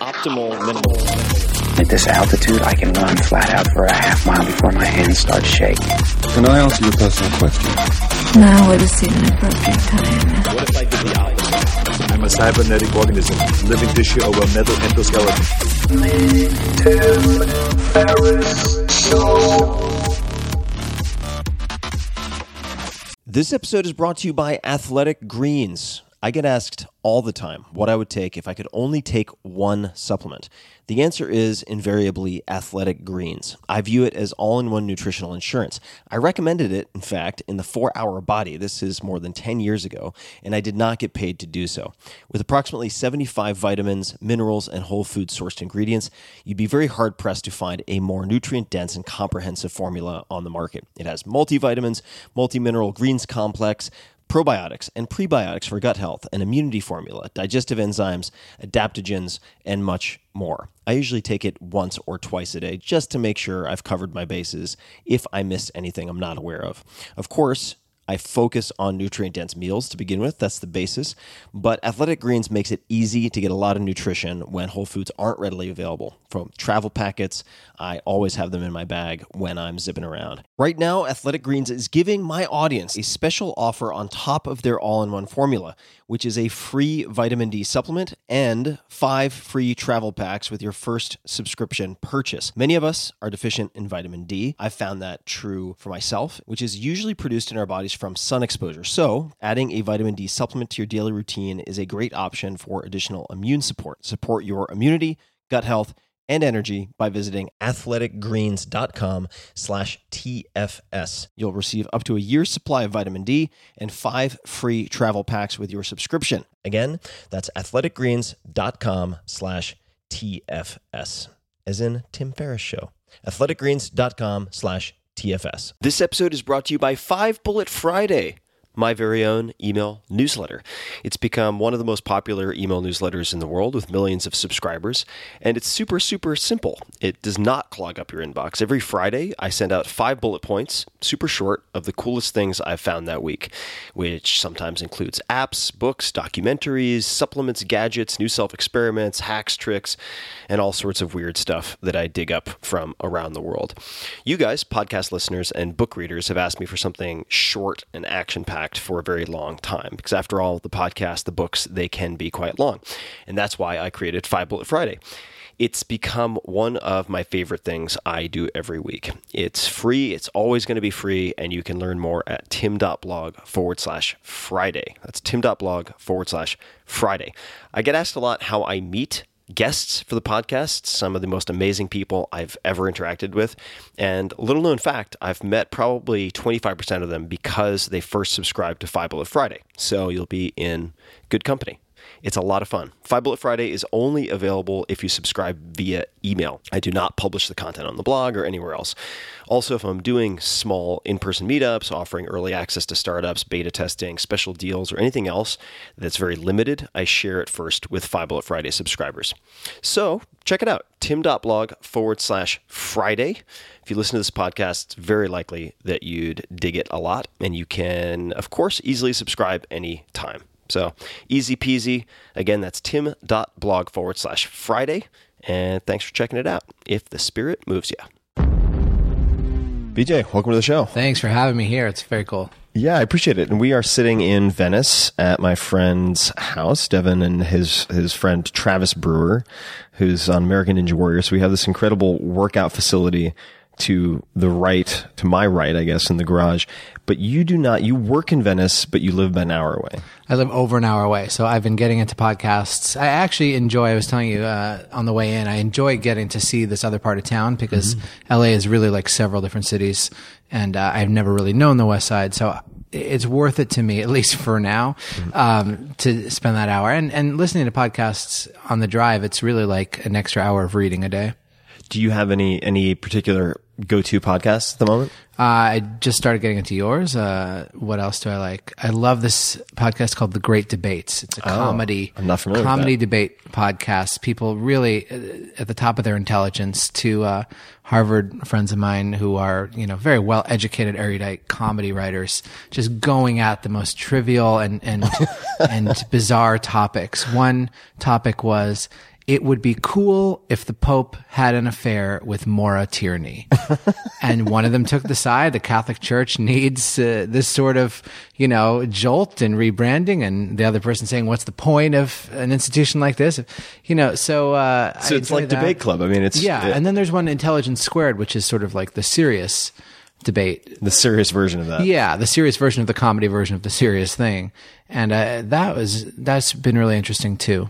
optimal minimal. At this altitude, I can run flat out for a half mile before my hands start shaking. Can I ask you a personal question? Now would seem an appropriate time. What if I did the opposite? I'm a cybernetic organism, living tissue over metal endoskeleton. This episode is brought to you by Athletic Greens. I get asked all the time what I would take if I could only take one supplement. The answer is invariably Athletic Greens. I view it as all-in-one nutritional insurance. I recommended it, in fact, in the 4-Hour Body. This is more than 10 years ago, and I did not get paid to do so. With approximately 75 vitamins, minerals, and whole food-sourced ingredients, you'd be very hard-pressed to find a more nutrient-dense and comprehensive formula on the market. It has multivitamins, multi-mineral greens complex, probiotics and prebiotics for gut health, an immunity formula, digestive enzymes, adaptogens, and much more. I usually take it once or twice a day just to make sure I've covered my bases if I missed anything I'm not aware of. Of course, I focus on nutrient-dense meals to begin with. That's the basis. But Athletic Greens makes it easy to get a lot of nutrition when whole foods aren't readily available. From travel packets, I always have them in my bag when I'm zipping around. Right now, Athletic Greens is giving my audience a special offer on top of their all-in-one formula, which is a free vitamin D supplement and 5 free travel packs with your first subscription purchase. Many of us are deficient in vitamin D. I've found that true for myself, which is usually produced in our bodies from sun exposure. So adding a vitamin D supplement to your daily routine is a great option for additional immune support. Support your immunity, gut health, and energy by visiting athleticgreens.com/TFS. You'll receive up to a year's supply of vitamin D and 5 free travel packs with your subscription. Again, that's athleticgreens.com/TFS, as in Tim Ferriss Show. athleticgreens.com/TFS. This episode is brought to you by 5 Bullet Friday, my very own email newsletter. It's become one of the most popular email newsletters in the world with millions of subscribers, and it's super, super simple. It does not clog up your inbox. Every Friday, I send out 5 bullet points, super short, of the coolest things I've found that week, which sometimes includes apps, books, documentaries, supplements, gadgets, new self-experiments, hacks, tricks, and all sorts of weird stuff that I dig up from around the world. You guys, podcast listeners and book readers, have asked me for something short and action-packed for a very long time, because after all, the podcast, the books, they can be quite long. And that's why I created 5 Bullet Friday. It's become one of my favorite things I do every week. It's free. It's always going to be free. And you can learn more at tim.blog/Friday. That's tim.blog/Friday. I get asked a lot how I meet guests for the podcast, some of the most amazing people I've ever interacted with. And little known fact, I've met probably 25% of them because they first subscribed to 5 Bullet Friday. So you'll be in good company. It's a lot of fun. 5 Bullet Friday is only available if you subscribe via email. I do not publish the content on the blog or anywhere else. Also, if I'm doing small in-person meetups, offering early access to startups, beta testing, special deals, or anything else that's very limited, I share it first with 5 Bullet Friday subscribers. So check it out, tim.blog/Friday. If you listen to this podcast, it's very likely that you'd dig it a lot, and you can, of course, easily subscribe anytime. So easy peasy. Again, that's tim.blog/Friday. And thanks for checking it out, if the spirit moves you. BJ, welcome to the show. Thanks for having me here. It's very cool. Yeah, I appreciate it. And we are sitting in Venice at my friend's house, Devin and his friend Travis Brewer, who's on American Ninja Warrior. So we have this incredible workout facility to the right, to my right, I guess, in the garage. But you do not, you work in Venice, but you live about an hour away. I live over an hour away. So I've been getting into podcasts. I actually enjoy, I was telling you on the way in, I enjoy getting to see this other part of town because LA is really like several different cities. And I've never really known the West Side. So it's worth it to me, at least for now, to spend that hour. And listening to podcasts on the drive, it's really like an extra hour of reading a day. Do you have any particular go-to podcasts at the moment? I just started getting into yours. What else do I like? I love this podcast called The Great Debates. It's a comedy, I'm not familiar comedy with that. debate podcast. People really at the top of their intelligence, to Harvard friends of mine who are, very well educated, erudite comedy writers, just going at the most trivial and bizarre topics. One topic was, it would be cool if the Pope had an affair with Maura Tierney. And one of them took the side. The Catholic Church needs this sort of, jolt and rebranding. And the other person saying, what's the point of an institution like this? So So it's like Debate Club. I mean, and then there's one Intelligence Squared, which is sort of like the serious debate. The serious version of that. Yeah, the serious version of the comedy version of the serious thing. And that's been really interesting too.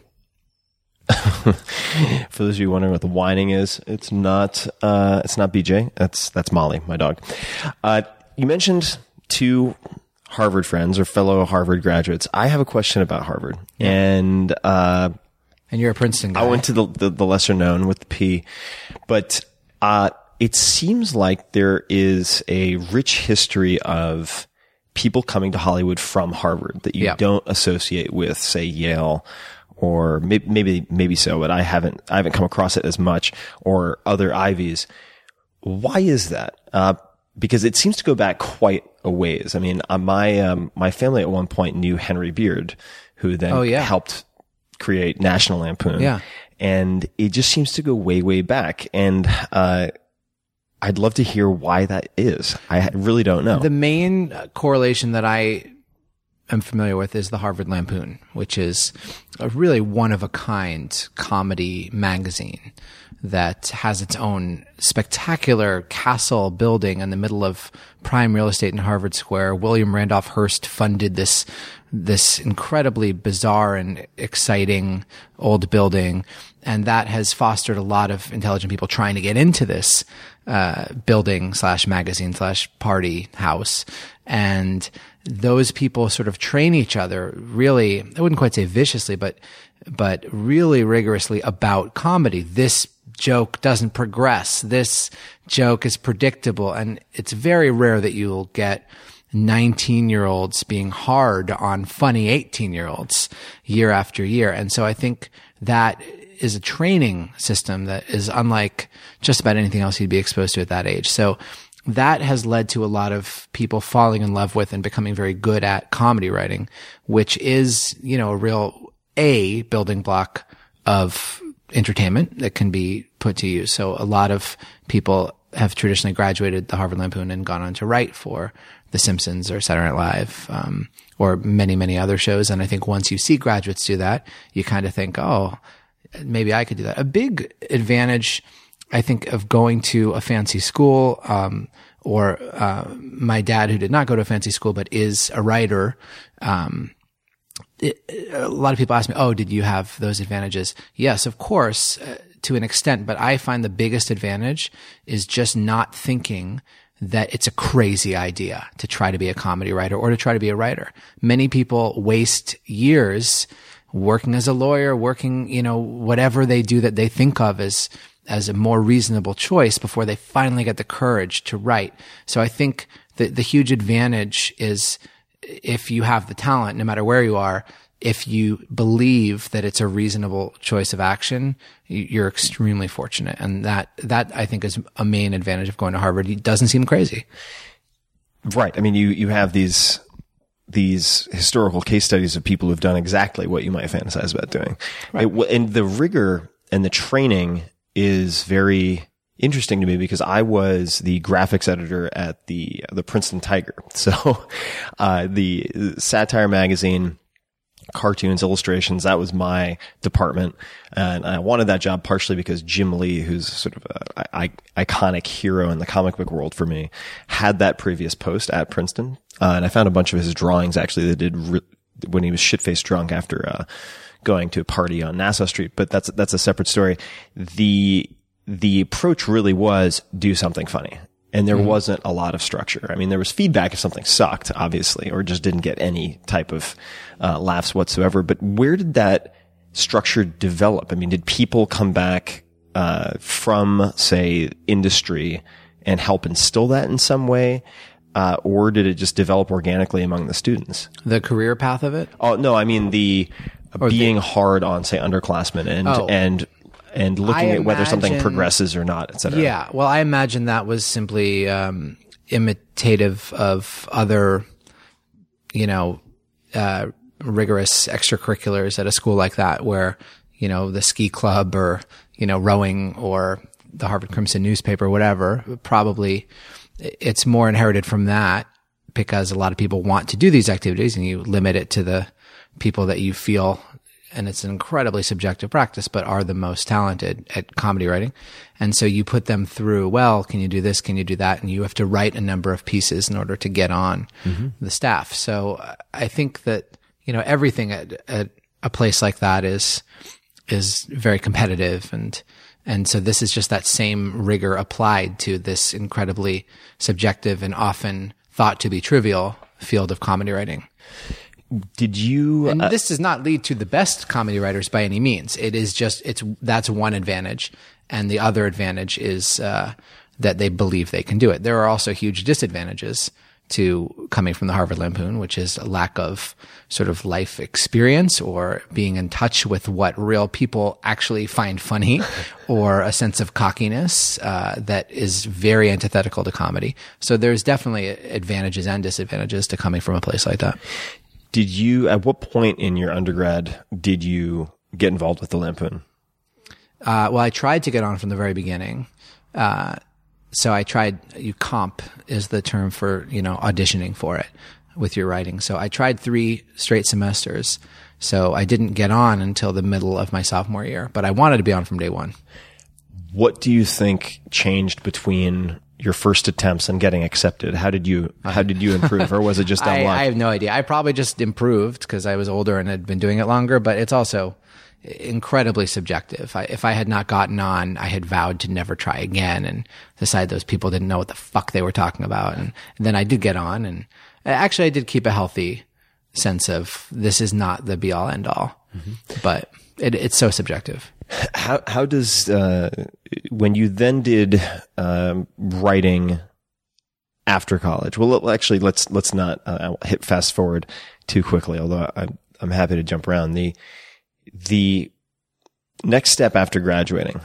For those of you wondering what the whining is, it's not BJ. That's Molly, my dog. You mentioned two Harvard friends or fellow Harvard graduates. I have a question about Harvard, and you're a Princeton guy. I went to the lesser known with the P, but it seems like there is a rich history of people coming to Hollywood from Harvard that you don't associate with, say, Yale. Or maybe so, but I haven't come across it as much, or other Ivies. Why is that? Because it seems to go back quite a ways. I mean, my family at one point knew Henry Beard, who then helped create National Lampoon. Yeah. And it just seems to go way, way back. And, I'd love to hear why that is. I really don't know. The main correlation that I am familiar with is the Harvard Lampoon, which is a really one-of-a-kind comedy magazine that has its own spectacular castle building in the middle of prime real estate in Harvard Square. William Randolph Hearst funded this incredibly bizarre and exciting old building, and that has fostered a lot of intelligent people trying to get into this building / magazine / party house. And those people sort of train each other really, I wouldn't quite say viciously, but really rigorously about comedy. This joke doesn't progress. This joke is predictable. And it's very rare that you'll get 19-year-olds being hard on funny 18-year-olds year after year. And so I think that is a training system that is unlike just about anything else you'd be exposed to at that age. So that has led to a lot of people falling in love with and becoming very good at comedy writing, which is, a real building block of entertainment that can be put to use. So a lot of people have traditionally graduated the Harvard Lampoon and gone on to write for The Simpsons or Saturday Night Live, or many, many other shows. And I think once you see graduates do that, you kind of think, oh, maybe I could do that. A big advantage, I think, of going to a fancy school, or my dad, who did not go to a fancy school but is a writer. A lot of people ask me, "Oh, did you have those advantages?" Yes, of course, to an extent. But I find the biggest advantage is just not thinking that it's a crazy idea to try to be a comedy writer or to try to be a writer. Many people waste years working as a lawyer, working, whatever they do that they think of as a more reasonable choice before they finally get the courage to write. So I think the huge advantage is if you have the talent, no matter where you are, if you believe that it's a reasonable choice of action, you're extremely fortunate. And that I think is a main advantage of going to Harvard. It doesn't seem crazy. Right. I mean, you have these historical case studies of people who've done exactly what you might fantasize about doing. Right. And the rigor and the training is very interesting to me because I was the graphics editor at the Princeton Tiger. So, the satire magazine, cartoons, illustrations, that was my department. And I wanted that job partially because Jim Lee, who's sort of an iconic hero in the comic book world for me, had that previous post at Princeton. And I found a bunch of his drawings actually that did when he was shit-faced drunk after, going to a party on Nassau Street. But that's a separate story. The approach really was do something funny. And there wasn't a lot of structure. I mean, there was feedback if something sucked, obviously, or just didn't get any type of laughs whatsoever. But where did that structure develop? I mean, did people come back from, say, industry and help instill that in some way? Or did it just develop organically among the students? The career path of it? Oh, no, I mean being hard on, say, underclassmen and looking at whether something progresses or not, et cetera. Yeah. Well, I imagine that was simply imitative of other, rigorous extracurriculars at a school like that where, the ski club or, rowing or the Harvard Crimson newspaper, whatever. Probably it's more inherited from that because a lot of people want to do these activities and you limit it to the people that you feel, and it's an incredibly subjective practice, but are the most talented at comedy writing. And so you put them through, well, can you do this? Can you do that? And you have to write a number of pieces in order to get on the staff. So I think that, everything at a place like that is very competitive. And so this is just that same rigor applied to this incredibly subjective and often thought to be trivial field of comedy writing. Did you? And this does not lead to the best comedy writers by any means. It is just that's one advantage, and the other advantage is that they believe they can do it. There are also huge disadvantages to coming from the Harvard Lampoon, which is a lack of sort of life experience or being in touch with what real people actually find funny, or a sense of cockiness that is very antithetical to comedy. So there's definitely advantages and disadvantages to coming from a place like that. Did you, at what point in your undergrad did you get involved with the Lampoon? Well, I tried to get on from the very beginning. So I tried, comp is the term for, auditioning for it with your writing. So I tried 3 straight semesters. So I didn't get on until the middle of my sophomore year, but I wanted to be on from day one. What do you think changed between your first attempts and getting accepted? How did you improve, or was it just on luck? I have no idea. I probably just improved because I was older and had been doing it longer, but it's also incredibly subjective. If I had not gotten on, I had vowed to never try again and decided those people didn't know what the fuck they were talking about. And then I did get on, and actually I did keep a healthy sense of this is not the be all end all, but it's so subjective. How does, when you then did, writing after college, well, actually, let's not, hit fast forward too quickly, although I'm happy to jump around. The next step after graduating,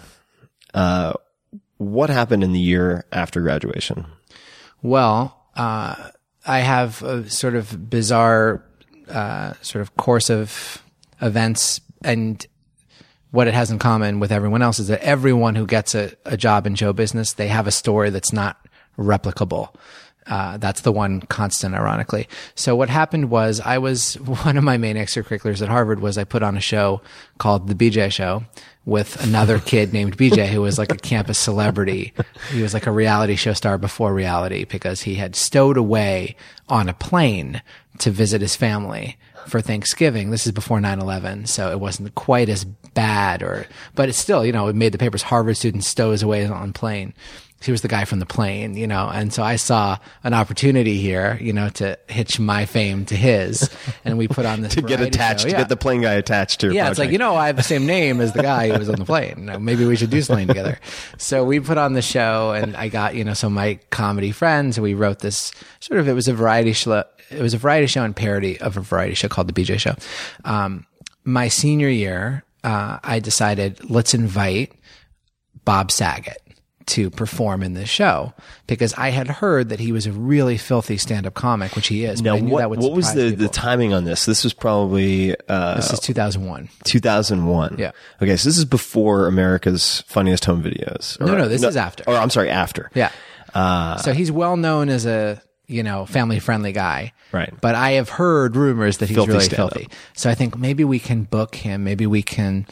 what happened in the year after graduation? Well, I have a sort of bizarre, sort of course of events, and what it has in common with everyone else is that everyone who gets a job in show business, they have a story that's not replicable. That's the one constant, ironically. So what happened was one of my main extracurriculars at Harvard was I put on a show called The BJ Show with another kid named BJ who was like a campus celebrity. He was like a reality show star before reality because he had stowed away on a plane to visit his family for Thanksgiving. This is before 9/11, so it wasn't quite as bad, but it's still, it made the papers. Harvard student stows away on plane. He was the guy from the plane, and so I saw an opportunity here, to hitch my fame to his, and we put on this to get attached, to get the plane guy attached to your project. It's like, I have the same name as the guy who was on the plane. Maybe we should do something together. So we put on the show, and I got, some of my comedy friends, and we wrote this it was a variety show. It was a variety show and parody of a variety show called The BJ Show. My senior year, I decided, let's invite Bob Saget to perform in this show because I had heard that he was a really filthy stand-up comic, which he is. Now, what was the timing on this? This was probably this is 2001. 2001. Yeah. Okay, so this is before America's Funniest Home Videos. No, this is after. Or I'm sorry, after. Yeah. So he's well known as a family-friendly guy. Right. But I have heard rumors that he's Filthy really stand-up. filthy. So I think maybe we can book him. Maybe we can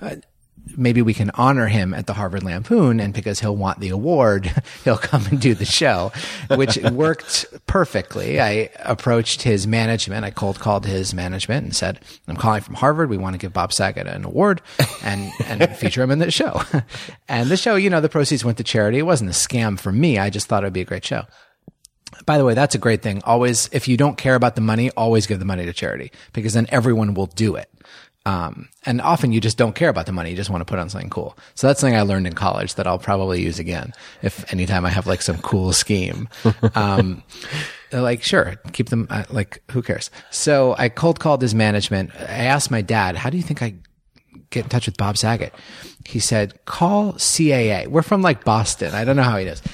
honor him at the Harvard Lampoon, and because he'll want the award, he'll come and do the show, which worked perfectly. I approached his management. I cold called his management and said, I'm calling from Harvard. We want to give Bob Saget an award and feature him in the show. And the show, the proceeds went to charity. It wasn't a scam for me. I just thought it would be a great show. By the way, that's a great thing. Always, if you don't care about the money, always give the money to charity because then everyone will do it. And often you just don't care about the money. You just want to put on something cool. So that's something I learned in college that I'll probably use again. If anytime I have like some cool scheme, they're like, sure, keep them, who cares? So I cold called his management. I asked my dad, how do you think I get in touch with Bob Saget? He said, call CAA. We're from like Boston. I don't know how he does.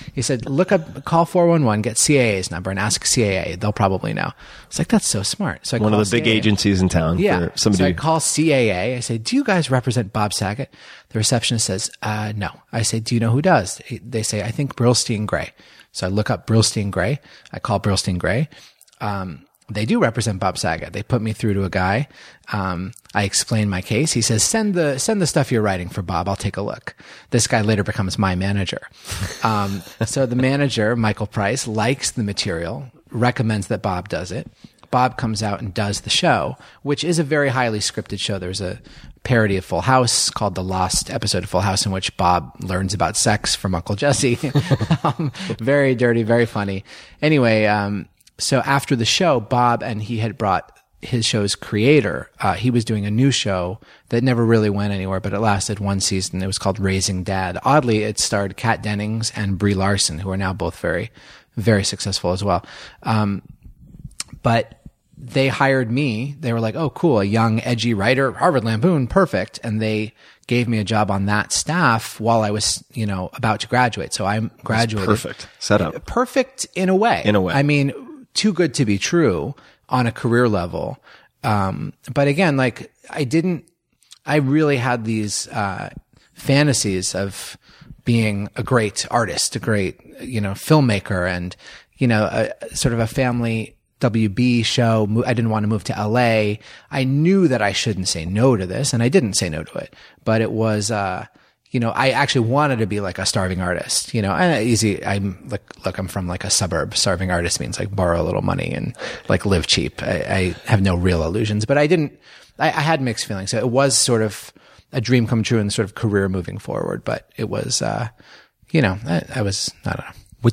He said, call 411, get CAA's number and ask CAA. They'll probably know. It's like, that's so smart. So I One of call the big CAA. agencies in town. Yeah. For somebody. So I call CAA. I say, do you guys represent Bob Saget? The receptionist says, no. I say, do you know who does? They say, I think Brillstein Gray. So I look up Brillstein Gray. I call Brillstein Gray. They do represent Bob Saget. They put me through to a guy. I explain my case. He says, send the stuff you're writing for Bob. I'll take a look. This guy later becomes my manager. So the manager, Michael Price, likes the material, recommends that Bob does it. Bob comes out and does the show, which is a very highly scripted show. There's a parody of Full House called The Lost Episode of Full House, in which Bob learns about sex from Uncle Jesse. Very dirty, very funny. Anyway, so after the show, Bob and he had brought his show's creator. He was doing a new show that never really went anywhere, but it lasted one season. It was called Raising Dad. Oddly, it starred Kat Dennings and Brie Larson, who are now both very, very successful as well. But they hired me. They were like, oh, cool, a young, edgy writer, Harvard Lampoon, perfect. And they gave me a job on that staff while I was, about to graduate. So I'm graduated. Perfect setup. Perfect in a way. In a way. I mean, too good to be true on a career level. But again, like I really had these, fantasies of being a great artist, a great, filmmaker and, sort of a family WB show. I didn't want to move to LA. I knew that I shouldn't say no to this, and I didn't say no to it, but it was, I actually wanted to be like a starving artist, and easy. I'm from like a suburb. Starving artist means like borrow a little money and like live cheap. I have no real illusions, but I had mixed feelings. So it was sort of a dream come true and sort of career moving forward, but it was, I don't know.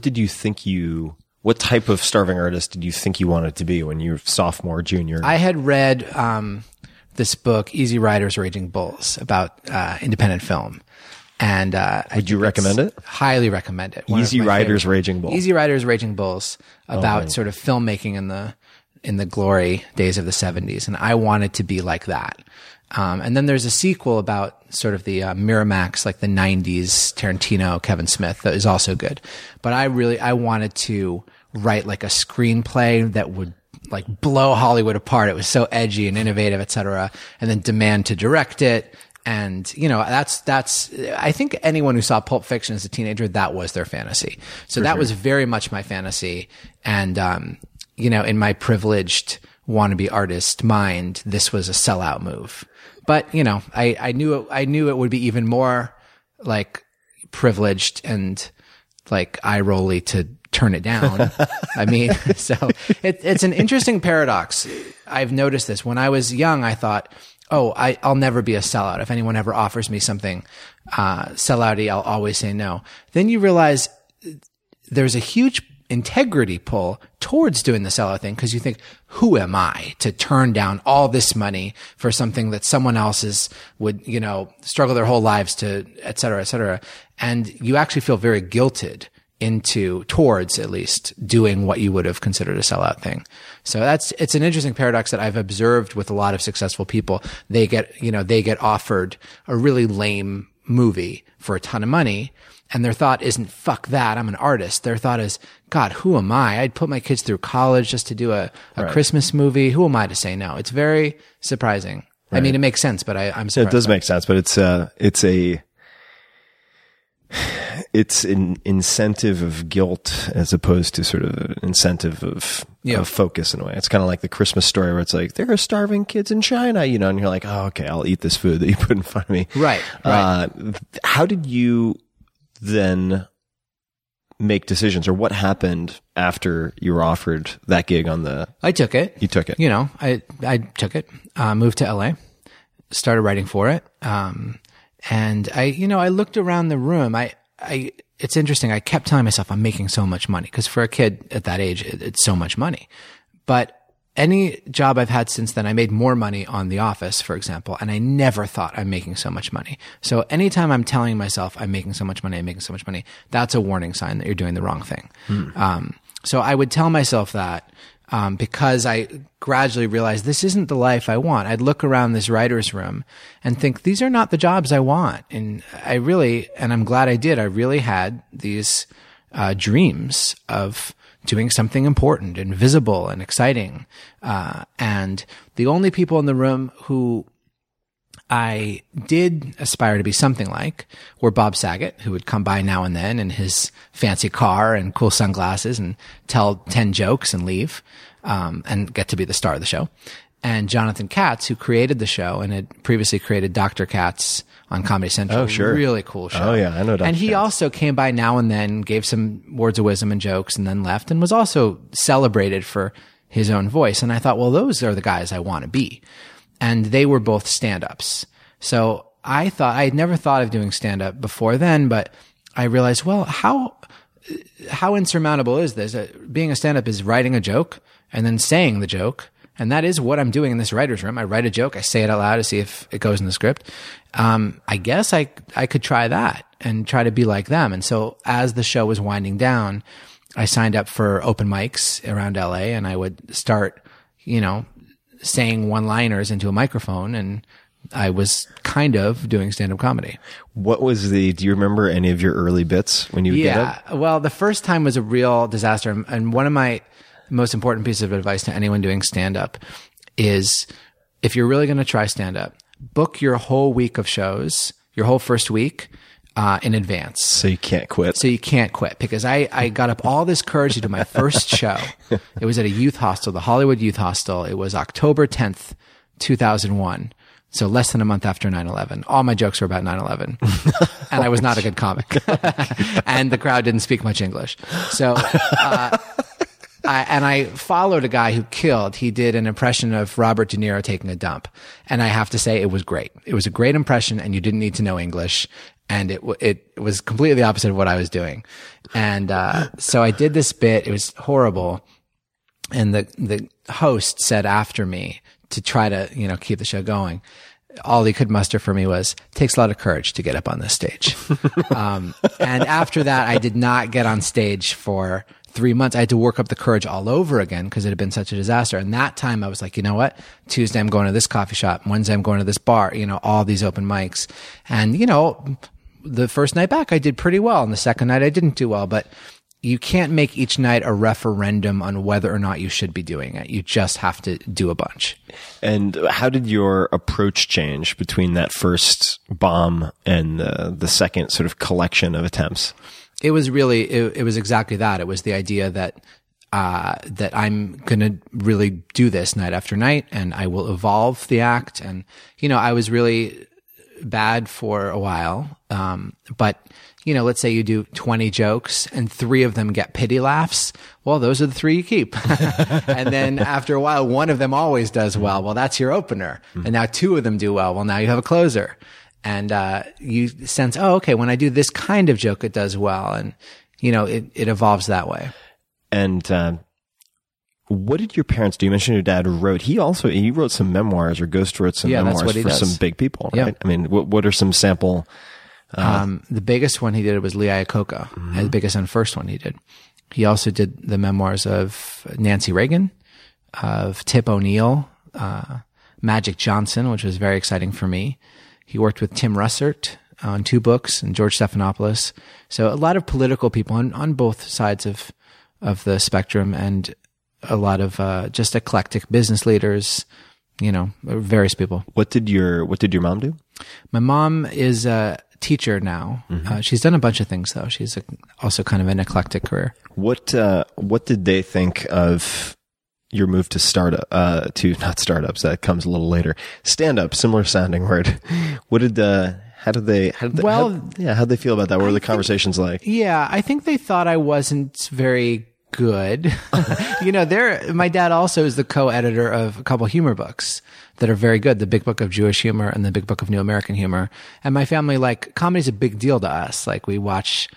What type of starving artist did you think you wanted to be when you were sophomore, junior? I had read this book, Easy Riders, Raging Bulls, about independent film. And would you recommend it? Highly recommend it. Easy Riders, Raging Bulls. Easy Riders, Raging Bulls, about sort of filmmaking in the glory days of the 70s. And I wanted to be like that. And then there's a sequel about sort of the Miramax, like the 90s Tarantino, Kevin Smith, that is also good. But I wanted to write like a screenplay that would like blow Hollywood apart. It was so edgy and innovative, et cetera. And then demand to direct it. And, that's, I think anyone who saw Pulp Fiction as a teenager, that was their fantasy. So that was very much my fantasy. And, in my privileged wannabe artist mind, this was a sellout move. But, I knew it would be even more like privileged and like eye rolly to turn it down. I mean, so it's an interesting paradox. I've noticed this. When I was young, I thought, I'll never be a sellout. If anyone ever offers me something, sellouty, I'll always say no. Then you realize there's a huge integrity pull towards doing the sellout thing, because you think, who am I to turn down all this money for something that someone else would, struggle their whole lives to, et cetera, et cetera. And you actually feel very guilted towards at least doing what you would have considered a sellout thing. So it's an interesting paradox that I've observed with a lot of successful people. They get offered a really lame movie for a ton of money, and their thought isn't, fuck that, I'm an artist. Their thought is, God, who am I? I'd put my kids through college just to do a Christmas movie. Who am I to say no? It's very surprising. Right. I mean, it makes sense, but I'm surprised. It does make sense, but it's an incentive of guilt as opposed to sort of an incentive of focus in a way. It's kind of like the Christmas Story where it's like, there are starving kids in China, and you're like, oh, okay, I'll eat this food that you put in front of me. Right. How did you then make decisions, or what happened after you were offered that gig on the... I took it. You took it. I took it, moved to LA, started writing for it. And I looked around the room. It's interesting. I kept telling myself I'm making so much money, because for a kid at that age, it's so much money. But any job I've had since then, I made more money on The Office, for example, and I never thought I'm making so much money. So anytime I'm telling myself I'm making so much money, that's a warning sign that you're doing the wrong thing. So I would tell myself that, because I gradually realized this isn't the life I want. I'd look around this writer's room and think, these are not the jobs I want. And I'm glad I did. I really had these dreams of doing something important and visible and exciting. And the only people in the room who I did aspire to be something like were Bob Saget, who would come by now and then in his fancy car and cool sunglasses and tell 10 jokes and leave, and get to be the star of the show. And Jonathan Katz, who created the show and had previously created Dr. Katz on Comedy Central. Oh, sure. Really cool show. Oh, yeah. I know Dr. And he Katz. also came by now and then, gave some words of wisdom and jokes, and then left, and was also celebrated for his own voice. And I thought, well, those are the guys I want to be. And they were both stand-ups. So I had never thought of doing stand-up before then, but I realized, well, how insurmountable is this? Being a stand-up is writing a joke and then saying the joke. And that is what I'm doing in this writer's room. I write a joke, I say it out loud to see if it goes in the script. I guess I could try that and try to be like them. And so as the show was winding down, I signed up for open mics around LA, and I would start, saying one-liners into a microphone, and I was kind of doing stand-up comedy. What was do you remember any of your early bits when you would get up? Yeah. Well, the first time was a real disaster. And one of my most important pieces of advice to anyone doing stand-up is, if you're really going to try stand-up, book your whole week of shows, your whole first week, in advance. So you can't quit. So you can't quit, because I got up all this courage to do my first show. It was at a youth hostel, the Hollywood Youth Hostel. It was October 10th, 2001. So less than a month after 9/11. All my jokes were about 9/11. And I was not a good comic. And the crowd didn't speak much English. So, I followed a guy who killed. He did an impression of Robert De Niro taking a dump. And I have to say, it was great. It was a great impression, and you didn't need to know English. And it was completely the opposite of what I was doing. And, so I did this bit. It was horrible. And the host said after me, to try to, keep the show going, all he could muster for me was, takes a lot of courage to get up on this stage. And after that, I did not get on stage for 3 months. I had to work up the courage all over again, because it had been such a disaster. And that time I was like, you know what? Tuesday I'm going to this coffee shop. Wednesday I'm going to this bar, all these open mics. And, the first night back I did pretty well. And the second night I didn't do well, but you can't make each night a referendum on whether or not you should be doing it. You just have to do a bunch. And how did your approach change between that first bomb and the second sort of collection of attempts? It was really, it was exactly that. It was the idea that I'm going to really do this night after night, and I will evolve the act. And, I was really bad for a while. But, let's say you do 20 jokes and 3 of them get pity laughs. Well, those are the 3 you keep. And then after a while, one of them always does well. Well, that's your opener. And now 2 of them do well. Well, now you have a closer. And, you sense, oh, okay, when I do this kind of joke, it does well. And, it evolves that way. And, what did your parents do? You mentioned your dad wrote. He wrote some memoirs, or Ghost wrote some memoirs for some big people, right? Yep. I mean, what are some sample? The biggest one he did was Lee Iacocca. Mm-hmm. The biggest and first one he did. He also did the memoirs of Nancy Reagan, of Tip O'Neill, Magic Johnson, which was very exciting for me. He worked with Tim Russert on 2 books, and George Stephanopoulos. So a lot of political people on both sides of the spectrum, and a lot of just eclectic business leaders, various people. What did your mom do? My mom is a teacher now. Mm-hmm. She's done a bunch of things, though. She's also kind of an eclectic career. What did they think of your move to not startups? That comes a little later. Stand up, similar sounding word. How did they feel about that? What were the conversations like? Yeah, I think they thought I wasn't very good. My dad also is the co-editor of a couple humor books that are very good. The Big Book of Jewish Humor and the Big Book of New American Humor. And my family, comedy's a big deal to us. They watch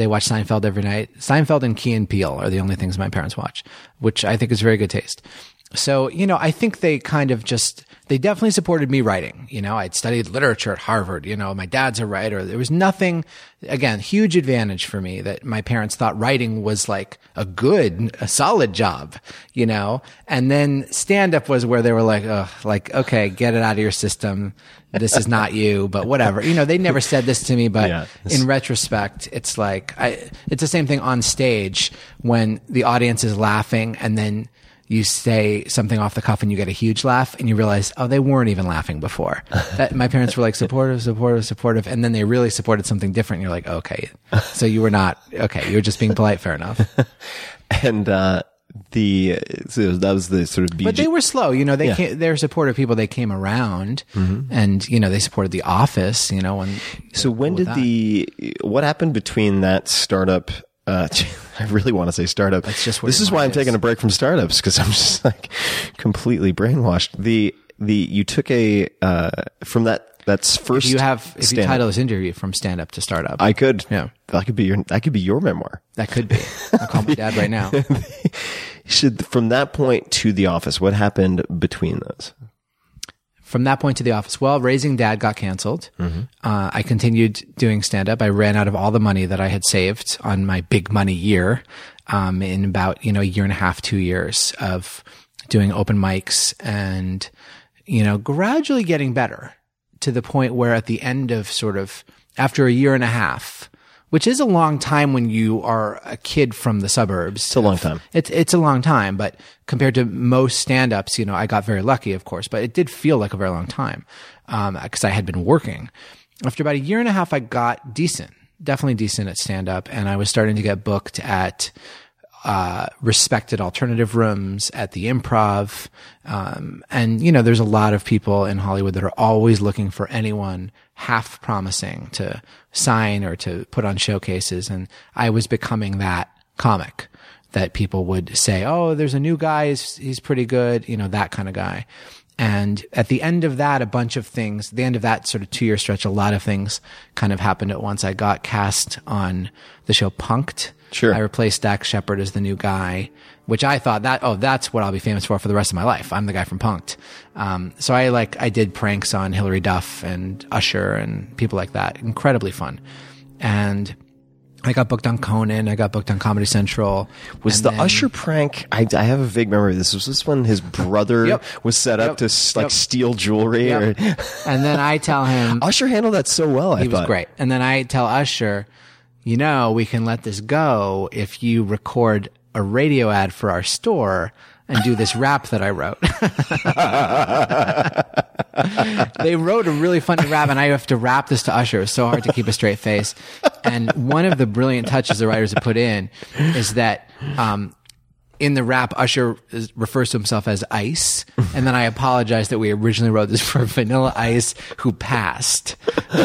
Seinfeld every night. Seinfeld and Key and Peele are the only things my parents watch, which I think is very good taste. So, I think they they definitely supported me writing. I'd studied literature at Harvard. My dad's a writer. There was nothing, again, huge advantage for me that my parents thought writing was like a solid job, and then stand up was where they were like, oh, like, okay, get it out of your system. This is not you, but whatever. They never said this to me, but in retrospect, it's like, it's the same thing on stage when the audience is laughing and then you say something off the cuff and you get a huge laugh and you realize, oh, they weren't even laughing before. That my parents were like supportive. And then they really supported something different. And you're like, okay, so you were not, okay, you were just being polite. Fair enough. And, so that was the sort of but they were slow, they're supportive people. They came around and, they supported The Office, when did what happened between that startup, I really want to say startup. That's just this is why I'm taking a break from startups, because I'm just like completely brainwashed. You took from that's first. If you title this interview from stand up to startup, I could. Yeah, that could be your memoir. That could be. I'll call my dad right now. From that point to The Office, what happened between those? From that point to The Office, well, Raising Dad got canceled. I continued doing stand-up. I ran out of all the money that I had saved on my big money year in about, a year and a half, 2 years of doing open mics and, gradually getting better to the point where at the end of after a year and a half, which is a long time when you are a kid from the suburbs. It's a long time. It's a long time, but compared to most stand-ups, I got very lucky, of course, but it did feel like a very long time, because I had been working. After about a year and a half, I got definitely decent at stand-up, and I was starting to get booked at respected alternative rooms, at the Improv. And, there's a lot of people in Hollywood that are always looking for anyone half promising to sign or to put on showcases. And I was becoming that comic that people would say, oh, there's a new guy. He's pretty good. That kind of guy. And at the end of that, the end of that sort of 2-year stretch, a lot of things kind of happened at once. I got cast on the show Punk'd. Sure. I replaced Dax Shepard as the new guy, which I thought that's what I'll be famous for the rest of my life. I'm the guy from Punk'd. So I did pranks on Hillary Duff and Usher and people like that. Incredibly fun. And I got booked on Conan. I got booked on Comedy Central. Was the Usher prank? I have a vague memory of this. Was this when his brother was set up to steal jewelry? And then I tell him, Usher handled that so well. He was great. And then I tell Usher, we can let this go if you record a radio ad for our store and do this rap that I wrote. They wrote a really funny rap, and I have to rap this to Usher. It was so hard to keep a straight face. And one of the brilliant touches the writers have put in is that in the rap, Usher refers to himself as Ice. And then I apologize that we originally wrote this for Vanilla Ice, who passed.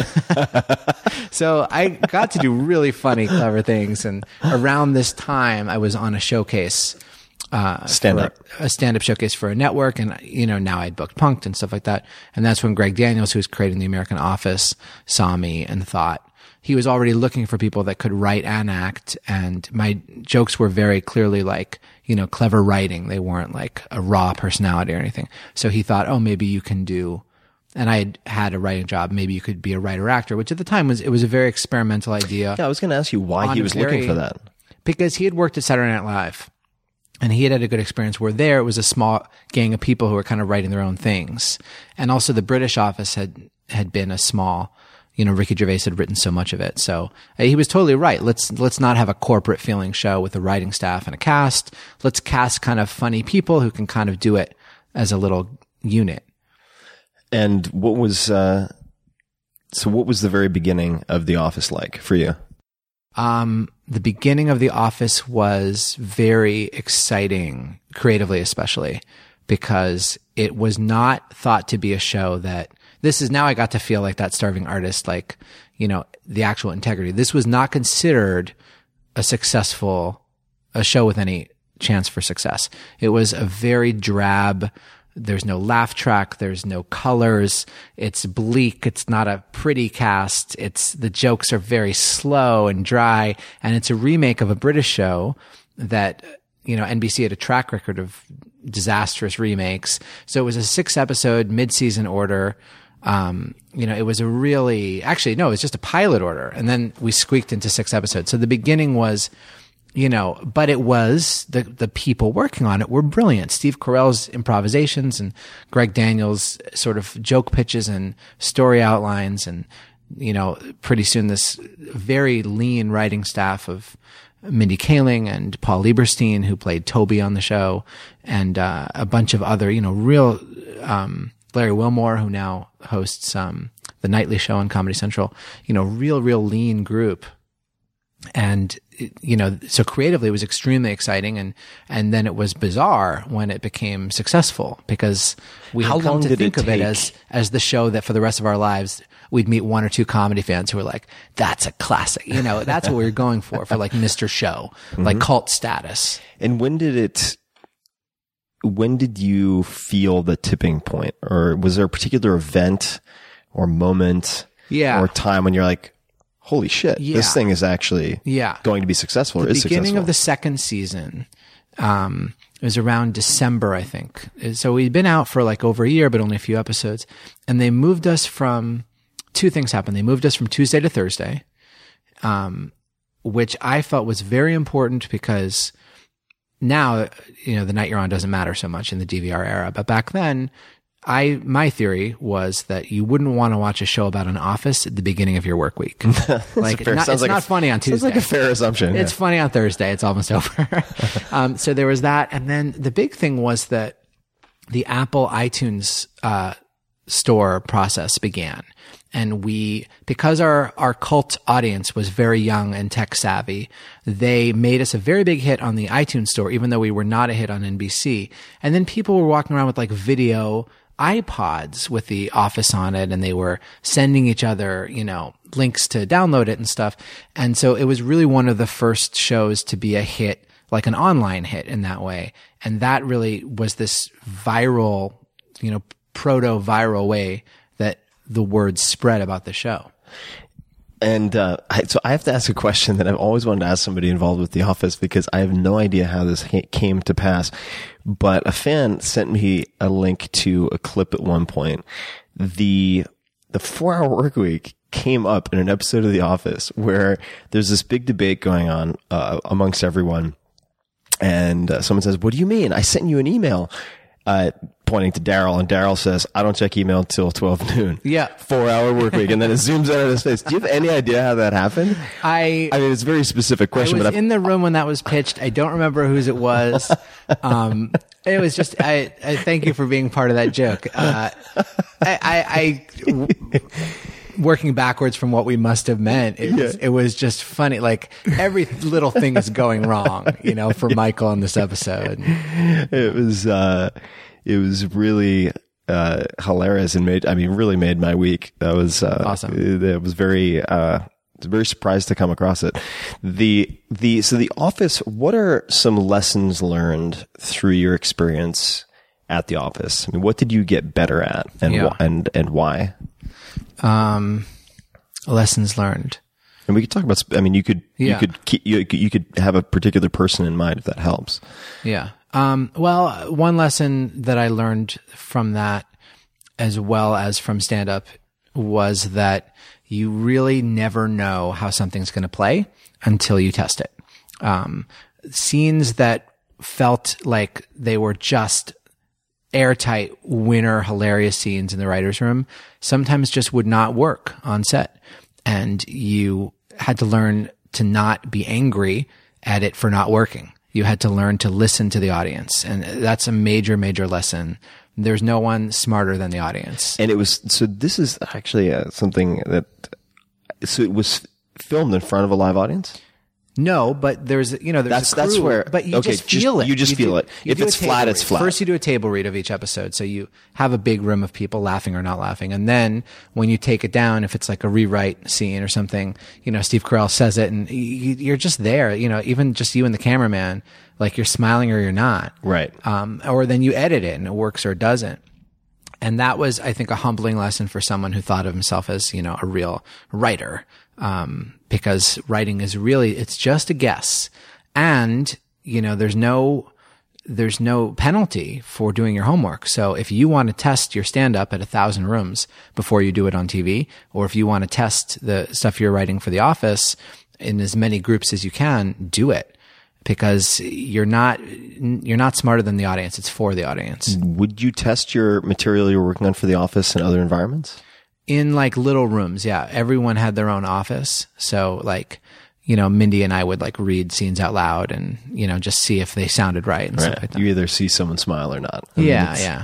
So I got to do really funny, clever things. And around this time, I was on a showcase. A stand-up showcase for a network. And, now I'd booked Punk'd and stuff like that. And that's when Greg Daniels, who was creating The American Office, saw me and thought he was already looking for people that could write and act. And my jokes were very clearly like, clever writing. They weren't like a raw personality or anything. So he thought, oh, maybe you can do, and I had a writing job. Maybe you could be a writer-actor, which at the time it was a very experimental idea. Yeah, I was going to ask you why he was looking for that. Because he had worked at Saturday Night Live. And he had a good experience where it was a small gang of people who were kind of writing their own things. And also the British office had been a small, Ricky Gervais had written so much of it. So he was totally right. Let's not have a corporate feeling show with a writing staff and a cast. Let's cast kind of funny people who can kind of do it as a little unit. And what was the very beginning of The Office like for you? The beginning of The Office was very exciting, creatively especially, because it was not thought to be a show that now I got to feel like that starving artist, like, the actual integrity. This was not considered a show with any chance for success. It was a very drab, there's no laugh track, there's no colors, it's bleak, it's not a pretty cast, the jokes are very slow and dry, and it's a remake of a British show that, NBC had a track record of disastrous remakes. So it was a 6-episode mid-season order. It was it was just a pilot order. And then we squeaked into 6 episodes. So the beginning was, but it was the people working on it were brilliant. Steve Carell's improvisations and Greg Daniels' sort of joke pitches and story outlines. And, pretty soon this very lean writing staff of Mindy Kaling and Paul Lieberstein, who played Toby on the show, and a bunch of other, real Larry Wilmore, who now hosts the Nightly Show on Comedy Central, real lean group. And, so creatively it was extremely exciting. And then it was bizarre when it became successful, because we had come to think of it as the show that for the rest of our lives, we'd meet 1 or 2 comedy fans who were like, that's a classic. That's what we were going for like Mr. Show, like cult status. And when did you feel the tipping point? Or was there a particular event or moment or time when you're like, holy shit, this thing is actually going to be successful or is successful? The beginning of the second season, it was around December, I think. So we'd been out for like over a year, but only a few episodes. And they moved us from, 2 things happened. They moved us from Tuesday to Thursday, which I felt was very important because now, the night you're on doesn't matter so much in the DVR era. But back then, my theory was that you wouldn't want to watch a show about an office at the beginning of your work week. Like, it's not funny on Tuesday. Sounds like a fair assumption. It's funny on Thursday. It's almost over. So there was that. And then the big thing was that the Apple iTunes, store process began. And because our cult audience was very young and tech savvy, they made us a very big hit on the iTunes store, even though we were not a hit on NBC. And then people were walking around with like video iPods with The Office on it, and they were sending each other, links to download it and stuff. And so it was really one of the first shows to be a hit, like an online hit in that way. And that really was this viral, proto-viral way that the word spread about the show. And so I have to ask a question that I've always wanted to ask somebody involved with The Office, because I have no idea how this came to pass. But a fan sent me a link to a clip at one point. The 4-hour work week came up in an episode of The Office where there's this big debate going on amongst everyone. And someone says, "What do you mean? I sent you an email." Pointing to Daryl, and Daryl says, "I don't check email till 12 noon. Yeah. 4-hour work week. And then it zooms out of his face. Do you have any idea how that happened? I mean, it's a very specific question. I was in the room when that was pitched. I don't remember whose it was. It was just, I thank you for being part of that joke. Working backwards from what we must have meant, it was just funny. Like, every little thing is going wrong, for Michael in this episode. It was really hilarious and really made my week. That was awesome. It was very surprised to come across it. So The Office, what are some lessons learned through your experience at The Office? I mean, what did you get better at, and why? Lessons learned. And we could talk about, you could have a particular person in mind if that helps. Yeah. Well, one lesson that I learned from that, as well as from stand-up, was that you really never know how something's going to play until you test it. Scenes that felt like they were just airtight, winner, hilarious scenes in the writer's room sometimes just would not work on set. And you had to learn to not be angry at it for not working. You had to learn to listen to the audience. And that's a major, major lesson. There's no one smarter than the audience. And this is actually something that, so it was filmed in front of a live audience? No, but there's a crew, that's where, but you just feel it. You just feel it. If it's flat, it's flat. First you do a table read of each episode. So you have a big room of people laughing or not laughing. And then when you take it down, if it's like a rewrite scene or something, Steve Carell says it and you're just there, even just you and the cameraman, like you're smiling or you're not. Right. Or then you edit it and it works or it doesn't. And that was, I think, a humbling lesson for someone who thought of himself as, a real writer. Because writing is really, it's just a guess. And, there's no there's no penalty for doing your homework. So if you want to test your stand-up at 1,000 rooms before you do it on TV, or if you want to test the stuff you're writing for The Office in as many groups as you can, do it. Because you're not smarter than the audience. It's for the audience. Would you test your material you're working on for The Office in other environments? In like little rooms, yeah. Everyone had their own office. So like, Mindy and I would like read scenes out loud and, just see if they sounded right and stuff like that. You either see someone smile or not. Yeah.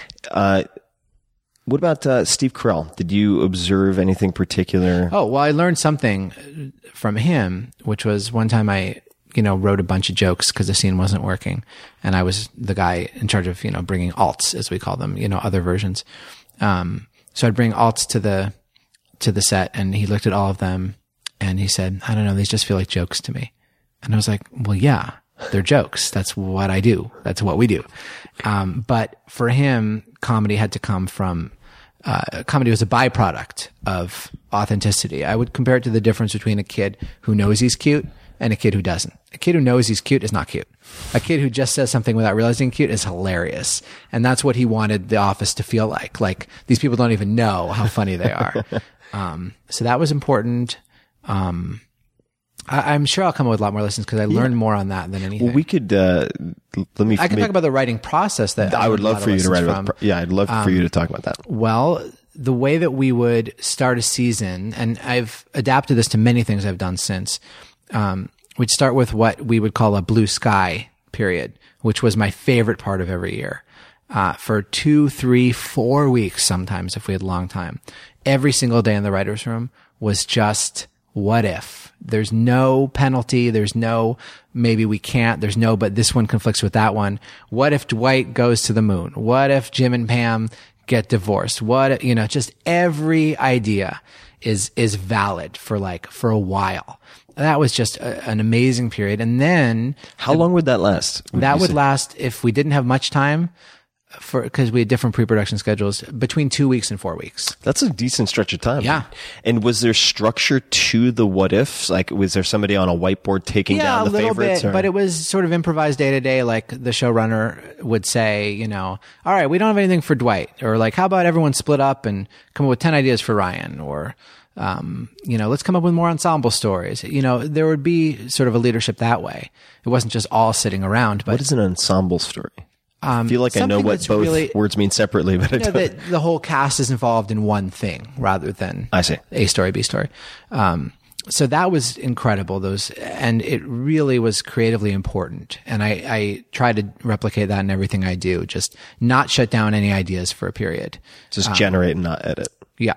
What about Steve Carell? Did you observe anything particular? Oh, well, I learned something from him, which was one time I, wrote a bunch of jokes because the scene wasn't working. And I was the guy in charge of, bringing alts, as we call them, other versions. So I'd bring alts to the set, and he looked at all of them and he said, I don't know, these just feel like jokes to me. And I was like, well, yeah, they're jokes. That's what I do. That's what we do. But for him, comedy had to come from, comedy was a byproduct of authenticity. I would compare it to the difference between a kid who knows he's cute and a kid who doesn't. A kid who knows he's cute is not cute. A kid who just says something without realizing cute is hilarious. And that's what he wanted The Office to feel like. Like, these people don't even know how funny they are. So that was important. I'm sure I'll come up with a lot more lessons because I learned more on that than anything. Well, we could, I can talk about the writing process that I would love for you to write about. Yeah, I'd love for you to talk about that. Well, the way that we would start a season, and I've adapted this to many things I've done since, we'd start with what we would call a blue sky period, which was my favorite part of every year. For 2, 3, 4 weeks, sometimes if we had a long time, every single day in the writer's room was just, what if? There's no penalty. There's no, maybe we can't. There's no, but this one conflicts with that one. What if Dwight goes to the moon? What if Jim and Pam get divorced? What, just every idea is valid for a while. That was just an amazing period. And then how long would that last? That would last, if we didn't have much time, because we had different pre-production schedules, between 2 weeks and 4 weeks. That's a decent stretch of time. Yeah. And was there structure to the what ifs? Like, was there somebody on a whiteboard taking down the favorites? Yeah, a little bit, but it was sort of improvised day to day. Like the showrunner would say, all right, we don't have anything for Dwight, or like, how about everyone split up and come up with 10 ideas for Ryan, or let's come up with more ensemble stories. There would be sort of a leadership that way. It wasn't just all sitting around. But what is an ensemble story? I feel like I know what both words mean separately, but I don't. That the whole cast is involved in one thing rather than I see. A story, B story. So that was incredible. And it really was creatively important. And I try to replicate that in everything I do. Just not shut down any ideas for a period. Just generate and not edit. Yeah.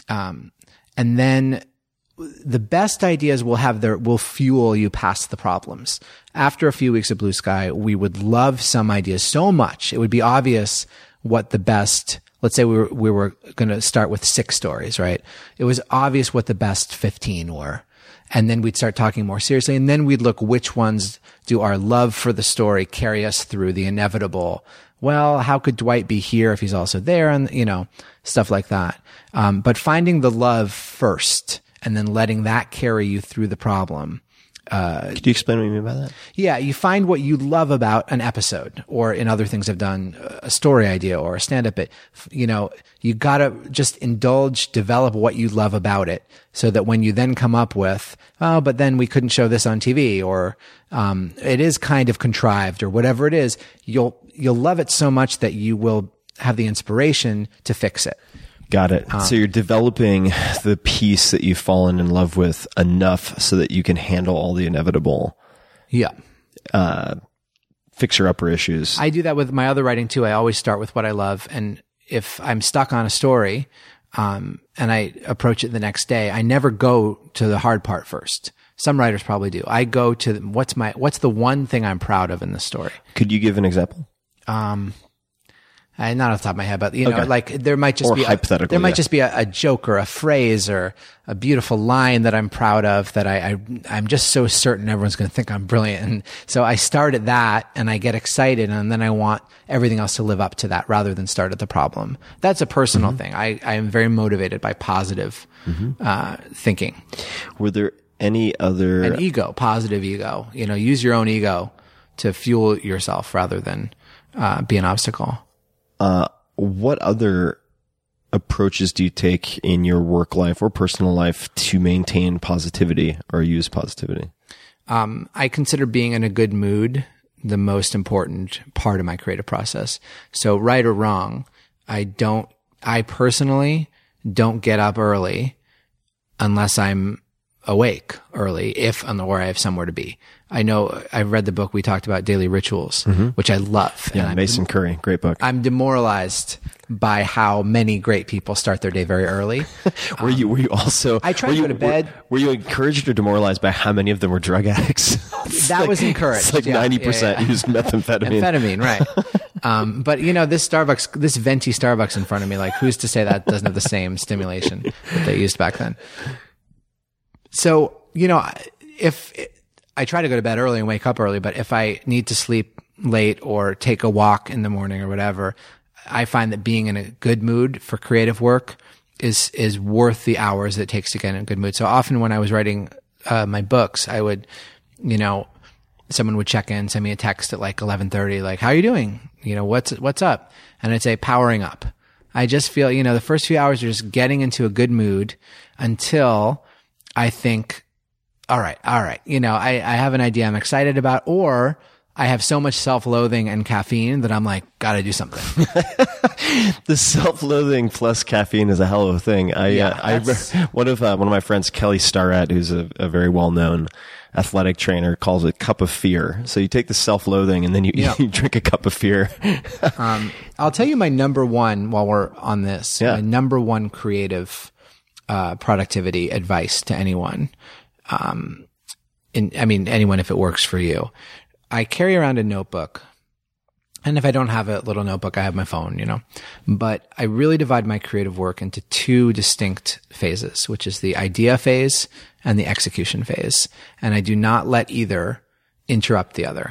And then the best ideas will fuel you past the problems. After a few weeks of blue sky, we would love some ideas so much. It would be obvious what the best, let's say we were going to start with 6 stories, right? It was obvious what the best 15 were. And then we'd start talking more seriously. And then we'd look which ones do our love for the story carry us through the inevitable. Well, how could Dwight be here if he's also there? And, stuff like that. But finding the love first and then letting that carry you through the problem. Could you explain what you mean by that? Yeah, you find what you love about an episode, or in other things I've done, a story idea or a stand-up bit. You gotta just develop what you love about it, so that when you then come up with, oh, but then we couldn't show this on TV, or it is kind of contrived, or whatever it is, you'll love it so much that you will have the inspiration to fix it. Got it. So you're developing the piece that you've fallen in love with enough so that you can handle all the inevitable, fixer-upper issues. I do that with my other writing too. I always start with what I love, and if I'm stuck on a story, and I approach it the next day, I never go to the hard part first. Some writers probably do. I go to what's the one thing I'm proud of in this story. Could you give an example? Not off the top of my head, but like there might just be a joke or a phrase or a beautiful line that I'm proud of that I'm just so certain everyone's going to think I'm brilliant. And so I start at that and I get excited, and then I want everything else to live up to that rather than start at the problem. That's a personal thing. I am very motivated by positive thinking. Were there any other... An ego, positive ego. Use your own ego to fuel yourself rather than be an obstacle. What other approaches do you take in your work life or personal life to maintain positivity or use positivity? I consider being in a good mood the most important part of my creative process. So right or wrong, I personally don't get up early unless I'm awake early, or I have somewhere to be. I know I've read the book we talked about, Daily Rituals, which I love. Yeah, Mason Curry, great book. I'm demoralized by how many great people start their day very early. Were you also? I tried to go to bed. Were you encouraged or demoralized by how many of them were drug addicts? That was encouraged. It's like 90% used methamphetamine. Amphetamine, right? But this venti Starbucks in front of me, like, who's to say that doesn't have the same stimulation that they used back then? So, if I try to go to bed early and wake up early, but if I need to sleep late or take a walk in the morning or whatever, I find that being in a good mood for creative work is worth the hours it takes to get in a good mood. So often when I was writing my books, I would, someone would check in, send me a text at like 11:30, like, how are you doing? What's up? And I'd say, powering up. I just feel, the first few hours are just getting into a good mood until I think, all right. I have an idea I'm excited about, or I have so much self-loathing and caffeine that I'm like, gotta do something. The self-loathing plus caffeine is a hell of a thing. One of my friends, Kelly Starrett, who's a very well-known athletic trainer, calls it cup of fear. So you take the self-loathing and then you drink a cup of fear. I'll tell you my number one, while we're on this, my number one creative productivity advice to anyone. Anyone, if it works for you. I carry around a notebook, and if I don't have a little notebook, I have my phone, but I really divide my creative work into two distinct phases, which is the idea phase and the execution phase. And I do not let either interrupt the other.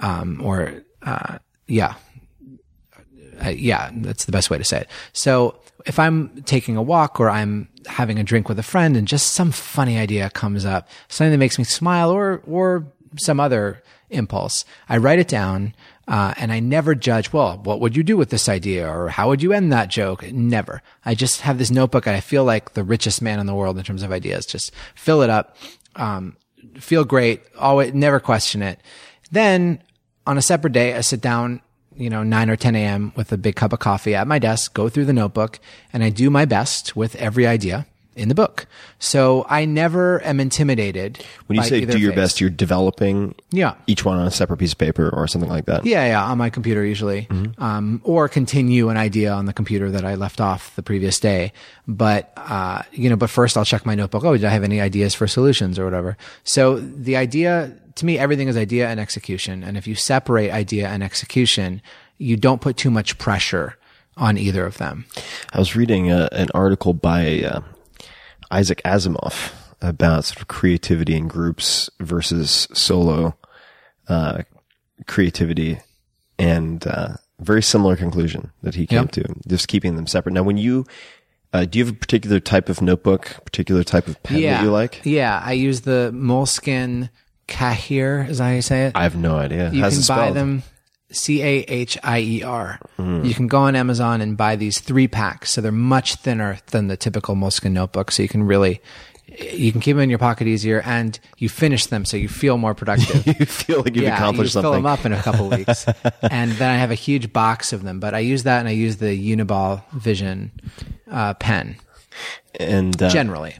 That's the best way to say it. So if I'm taking a walk or I'm having a drink with a friend and just some funny idea comes up, something that makes me smile or some other impulse, I write it down, and I never judge, well, what would you do with this idea? Or how would you end that joke? Never. I just have this notebook and I feel like the richest man in the world in terms of ideas. Just fill it up, feel great, always, never question it. Then on a separate day, I sit down, 9 or 10 a.m. with a big cup of coffee at my desk, go through the notebook, and I do my best with every idea in the book. So I never am intimidated. When you say do your best, you're developing each one on a separate piece of paper or something like that? Yeah, on my computer usually. Or continue an idea on the computer that I left off the previous day. But, but first I'll check my notebook. Oh, did I have any ideas for solutions or whatever? So the idea, to me, everything is idea and execution. And if you separate idea and execution, you don't put too much pressure on either of them. I was reading an article by Isaac Asimov about sort of creativity in groups versus solo creativity, and very similar conclusion that he came to, just keeping them separate. Now, when you do you have a particular type of notebook, particular type of pen that you like? Yeah, I use the Moleskine Cahir, is that how you say it? I have no idea. You How's can it buy spelled? them Cahier. You can go on Amazon and buy these 3-packs. So they're much thinner than the typical Moleskine notebook. So you can keep them in your pocket easier, and you finish them so you feel more productive. You feel like you've accomplished something. You fill them up in a couple of weeks. And then I have a huge box of them, but I use that, and I use the Uniball Vision pen. And generally.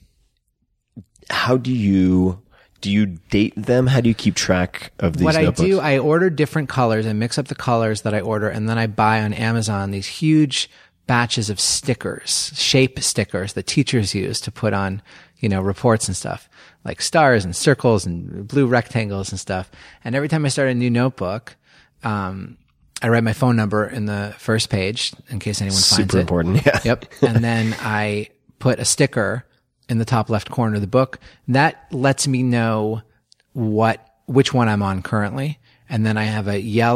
How do you date them? How do you keep track of these notebooks? What I do, I order different colors and mix up the colors that I order, and then I buy on Amazon these huge batches of stickers, shape stickers that teachers use to put on, reports and stuff, like stars and circles and blue rectangles and stuff. And every time I start a new notebook, I write my phone number in the first page in case anyone finds it. Super important, yeah. Yep. And then I put a sticker in the top left corner of the book. That lets me know which one I'm on currently. And then I have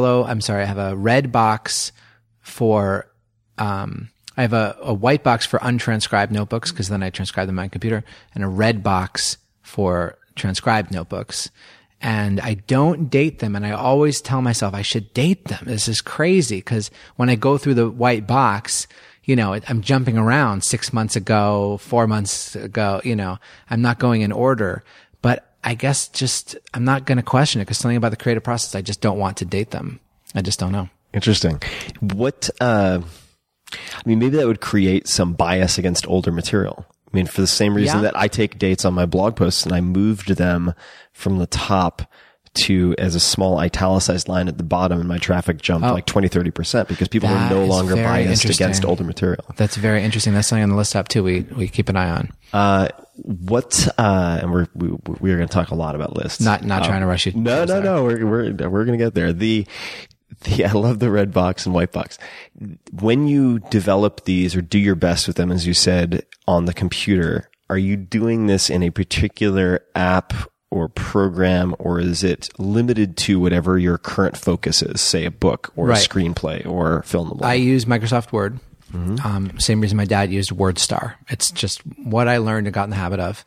a red box for, I have a white box for untranscribed notebooks, because then I transcribe them on my computer, and a red box for transcribed notebooks. and I don't date them. And I always tell myself I should date them. This is crazy because when I go through the white box, you know, I'm jumping around 6 months ago, 4 months ago, you know, I'm not going in order, but I guess just, I'm not going to question it because something about the creative process, I just don't want to date them. I just don't know. Interesting. What, I mean, maybe that would create some bias against older material. I mean, for the same reason that I take dates on my blog posts and I moved them from the top to as a small italicized line at the bottom, and my traffic jumped like 20-30% because people are no longer biased against older material. That's very interesting. That's something on the list up too. We keep an eye on. And we're going to talk a lot about lists. Not trying to rush you. No. We're going to get there. I love the red box and white box. When you develop these or do your best with them, as you said, on the computer, are you doing this in a particular app or program, or is it limited to whatever your current focus is, say a book or a screenplay or fill in the blank? I use Microsoft Word. Same reason my dad used WordStar. It's just what I learned and got in the habit of.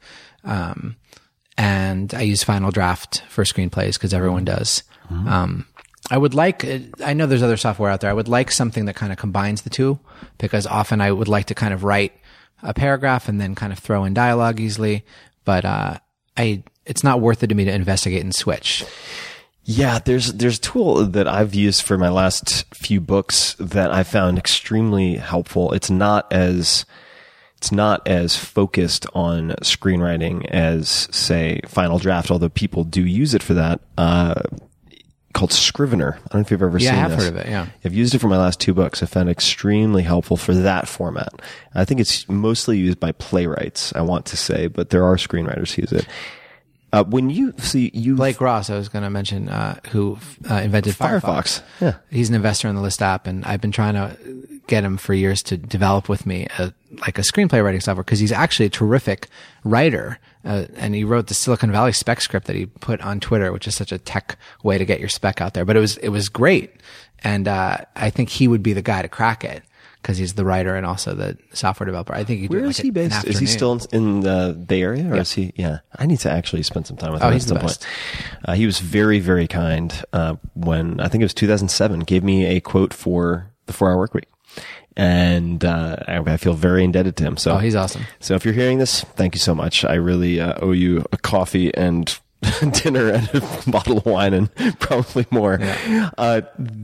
And I use Final Draft for screenplays because everyone does. I would like, I know there's other software out there. I would like something that kind of combines the two because often I would like to kind of write a paragraph and then kind of throw in dialogue easily. But, it's not worth it to me to investigate and switch. Yeah, there's a tool that I've used for my last few books that I found extremely helpful. It's not as focused on screenwriting as, say, Final Draft, although people do use it for that, called Scrivener. I don't know if you've ever seen this. Yeah, I have heard of it, yeah. I've used it for my last 2 books. I found it extremely helpful for that format. I think it's mostly used by playwrights, I want to say, but there are screenwriters who use it. When you see Blake Ross, I was going to mention, who invented Firefox. Yeah. He's an investor in the List app, and I've been trying to get him for years to develop with me a screenplay writing software because he's actually a terrific writer. And he wrote the Silicon Valley spec script that he put on Twitter, which is such a tech way to get your spec out there. But it was great. And, I think he would be the guy to crack it because he's the writer and also the software developer. I think he Where is he based? Is he still in the Bay Area or is he? Yeah. I need to actually spend some time with him at some point. He was very, very kind, when I think it was 2007, gave me a quote for the 4-Hour Workweek. And I feel very indebted to him. So he's awesome. So if you're hearing this, thank you so much. I really owe you a coffee and dinner and a bottle of wine and probably more. Yeah.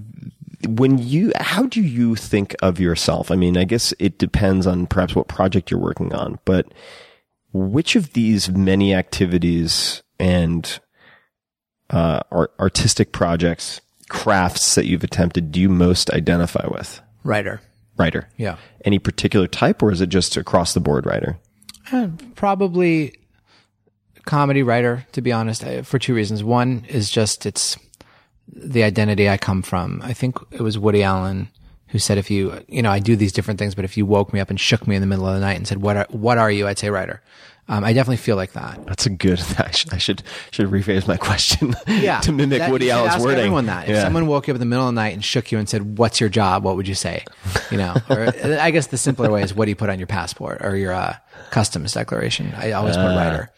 How do you think of yourself? I mean, I guess it depends on perhaps what project you're working on, but which of these many activities and artistic projects, crafts that you've attempted, do you most identify with? Writer. Yeah. Any particular type, or is it just across the board writer? Probably comedy writer, to be honest, for 2 reasons. One is just it's the identity I come from. I think it was Woody Allen who said, if you know, I do these different things, but if you woke me up and shook me in the middle of the night and said, what are you? I'd say writer. I definitely feel like that. That's a good, I should rephrase my question to mimic Woody Allen's ask wording. Everyone that. If someone woke you up in the middle of the night and shook you and said, what's your job? What would you say? You know, or I guess the simpler way is, what do you put on your passport or your, customs declaration? I always put writer.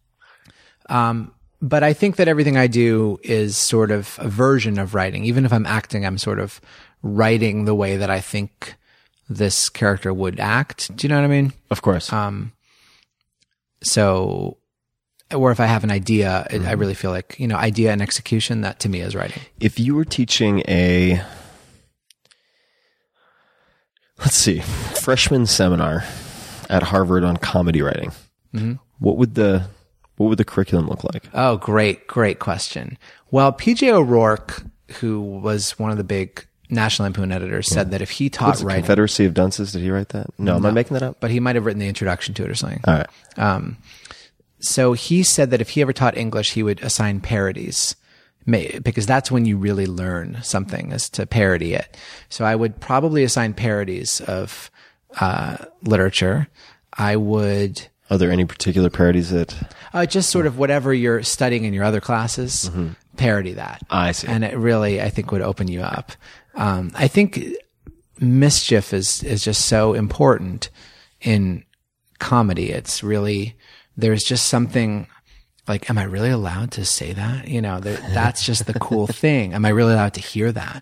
But I think that everything I do is sort of a version of writing. Even if I'm acting, I'm sort of writing the way that I think this character would act. Do you know what I mean? Of course. So, or if I have an idea, I really feel like, you know, idea and execution, that to me is writing. If you were teaching freshman seminar at Harvard on comedy writing, what would the curriculum look like? Oh, great question. Well, PJ O'Rourke, who was one of the big National Lampoon editors, said that if he taught writing... Confederacy of Dunces, did he write that? No, am I making that up? But he might have written the introduction to it or something. All right. So he said that if he ever taught English, he would assign parodies, because that's when you really learn something, is to parody it. So I would probably assign parodies of literature. I would... Are there any particular parodies that... just sort of whatever you're studying in your other classes, parody that. I see. And it really, I think, would open you up. I think mischief is just so important in comedy. It's really, there's just something like, am I really allowed to say that? You know, that's just the cool thing. Am I really allowed to hear that?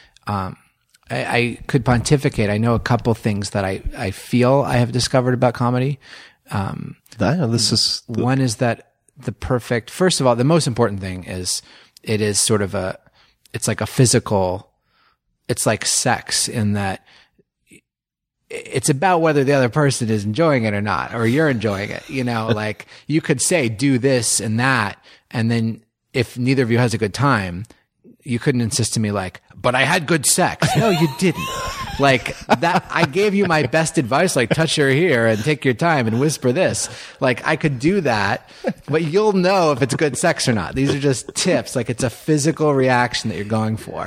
I could pontificate. I know a couple things that I feel I have discovered about comedy. One is that first of all, the most important thing is it is sort of it's like a physical, it's like sex in that it's about whether the other person is enjoying it or not, or you're enjoying it. You know, like you could say, do this and that. And then if neither of you has a good time, you couldn't insist to me like, but I had good sex. No, you didn't. Like that, I gave you my best advice, like touch her here and take your time and whisper this. Like I could do that, but you'll know if it's good sex or not. These are just tips. Like it's a physical reaction that you're going for.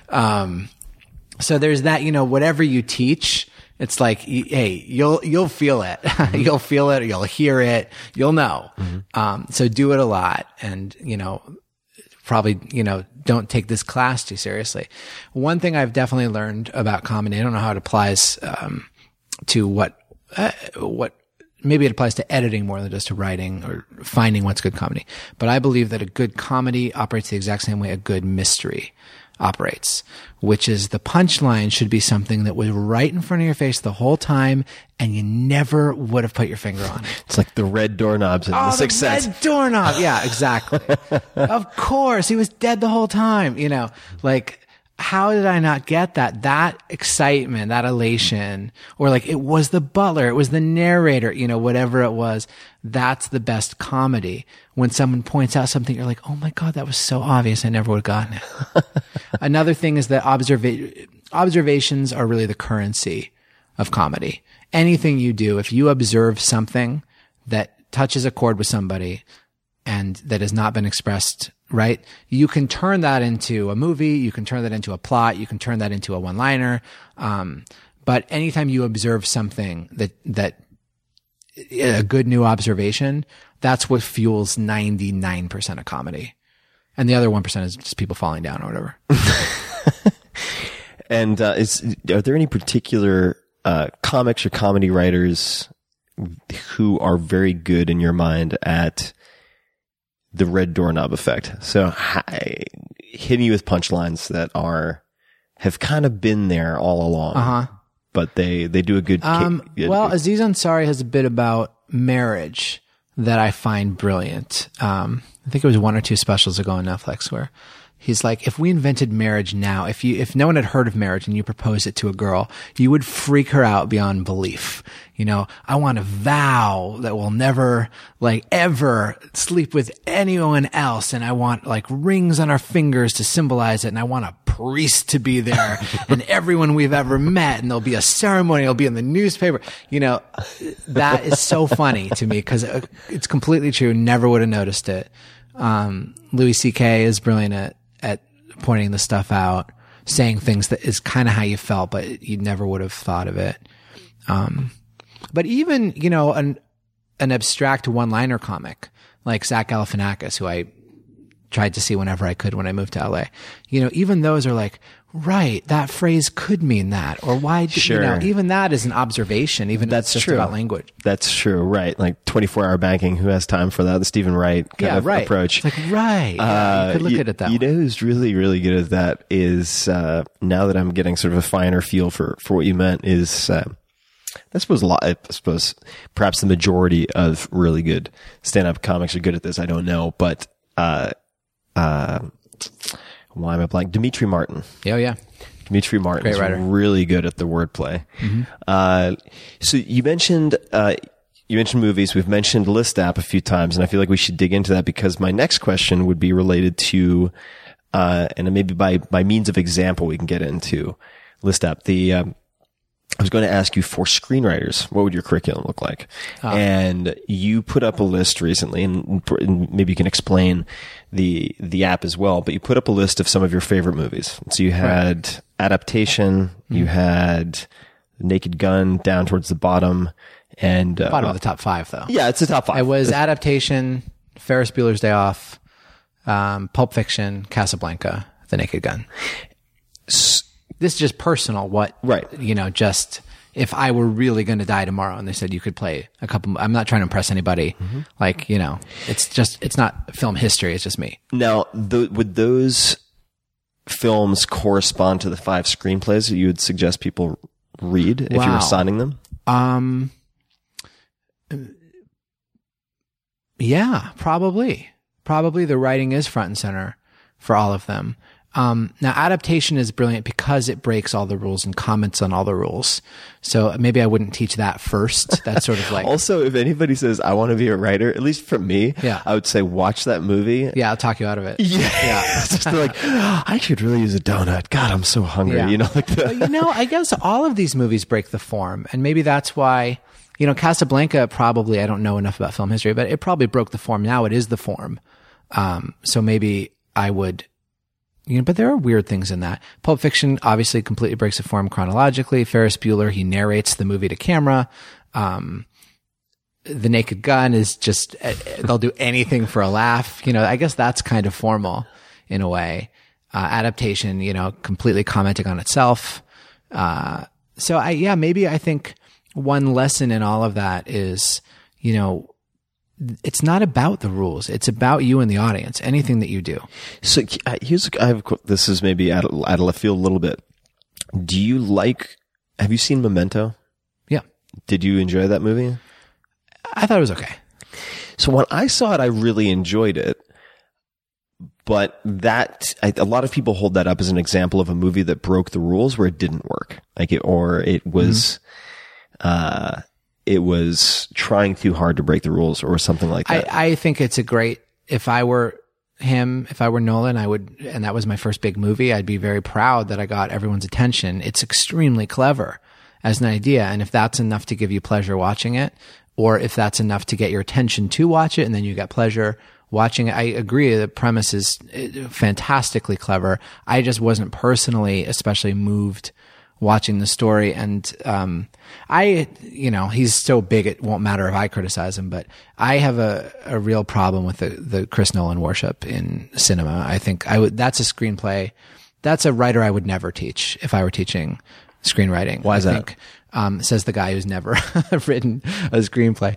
So there's that, you know, whatever you teach, it's like, hey, you'll feel it. You'll feel it. You'll hear it. You'll know. So do it a lot and, you know, probably, you know, don't take this class too seriously. One thing I've definitely learned about comedy, I don't know how it applies, to what maybe it applies to editing more than just to writing or finding what's good comedy. But I believe that a good comedy operates the exact same way a good mystery operates, which is the punchline should be something that was right in front of your face the whole time and you never would have put your finger on it. It's like the red doorknobs in The Sixth Sense. Red doorknob. Yeah, exactly. Of course. He was dead the whole time. You know, like, how did I not get that? That excitement, that elation, or like it was the butler, it was the narrator, you know, whatever it was. That's the best comedy. When someone points out something, you're like, oh my God, that was so obvious. I never would have gotten it. Another thing is that observations are really the currency of comedy. Anything you do, if you observe something that touches a chord with somebody and that has not been expressed right, you can turn that into a movie, you can turn that into a plot, you can turn that into a one-liner. But anytime you observe something that a good new observation, that's what fuels 99% of comedy. And the other 1% is just people falling down or whatever. And are there any particular comics or comedy writers who are very good in your mind at the red doorknob effect? So hitting you with punchlines that have kind of been there all along, but they do a good. Well, Aziz Ansari has a bit about marriage that I find brilliant. I think it was 1 or 2 specials ago on Netflix where he's like, if we invented marriage now, if no one had heard of marriage and you proposed it to a girl, you would freak her out beyond belief. You know, I want to vow that we'll never, like, ever sleep with anyone else. And I want, like, rings on our fingers to symbolize it. And I want a priest to be there and everyone we've ever met. And there'll be a ceremony. It'll be in the newspaper. You know, that is so funny to me because it's completely true. Never would have noticed it. Louis C.K. is brilliant at pointing the stuff out, saying things that is kind of how you felt, but you never would have thought of it. But even, you know, an abstract one-liner comic like Zach Galifianakis, who I tried to see whenever I could when I moved to LA, you know, even those are like, right, that phrase could mean that, or why, you know, even that is an observation, even if it's just about language. That's true, right. Like 24-hour banking, who has time for that? The Stephen Wright kind of approach. It's like, right. Yeah, you could look at it that way. You know who's really, really good at that is, now that I'm getting sort of a finer feel for what you meant is, I suppose perhaps the majority of really good stand-up comics are good at this. I don't know, but, why am I blank? Dimitri Martin. Oh, yeah. Dimitri Martin is really good at the wordplay. So you mentioned movies. We've mentioned List App a few times, and I feel like we should dig into that because my next question would be related to, and maybe by means of example, we can get into List App. I was going to ask you, for screenwriters, what would your curriculum look like? And you put up a list recently, and maybe you can explain the app as well, but you put up a list of some of your favorite movies. So you had Adaptation, you had Naked Gun down towards the bottom, and bottom of the top 5, though. Yeah, it's the top 5. It was Adaptation, Ferris Bueller's Day Off, Pulp Fiction, Casablanca, The Naked Gun. This is just personal. You know, just if I were really going to die tomorrow and they said you could play a couple, I'm not trying to impress anybody. Like, you know, it's not film history. It's just me. Now, would those films correspond to the 5 screenplays that you would suggest people read if you were assigning them? Yeah, probably the writing is front and center for all of them. Now, adaptation is brilliant because it breaks all the rules and comments on all the rules. So maybe I wouldn't teach that first. That's sort of like... Also, if anybody says, I want to be a writer, at least for me, I would say, watch that movie. Yeah, I'll talk you out of it. Yeah. It's just like, I could really use a donut. God, I'm so hungry. Yeah. You know, like that. But, you know, I guess all of these movies break the form. And maybe that's why, you know, Casablanca probably, I don't know enough about film history, but it probably broke the form. Now it is the form. So maybe I would... You know, but there are weird things in that. Pulp Fiction obviously completely breaks the form chronologically. Ferris Bueller, he narrates the movie to camera. The Naked Gun is just, they'll do anything for a laugh. You know, I guess that's kind of formal in a way. Adaptation, you know, completely commenting on itself. So maybe I think one lesson in all of that is, you know, it's not about the rules. It's about you and the audience, anything that you do. So this is maybe out of left field a little bit. Have you seen Memento? Yeah. Did you enjoy that movie? I thought it was okay. So when I saw it, I really enjoyed it. But a lot of people hold that up as an example of a movie that broke the rules where it didn't work. It was trying too hard to break the rules or something like that. I think it's if I were Nolan, and that was my first big movie, I'd be very proud that I got everyone's attention. It's extremely clever as an idea. And if that's enough to give you pleasure watching it, or if that's enough to get your attention to watch it and then you get pleasure watching it, I agree. The premise is fantastically clever. I just wasn't personally especially moved watching the story. And, he's so big, it won't matter if I criticize him, but I have a real problem with the Chris Nolan worship in cinema. I think that's a screenplay. That's a writer I would never teach if I were teaching screenwriting. Why is that? Says the guy who's never written a screenplay.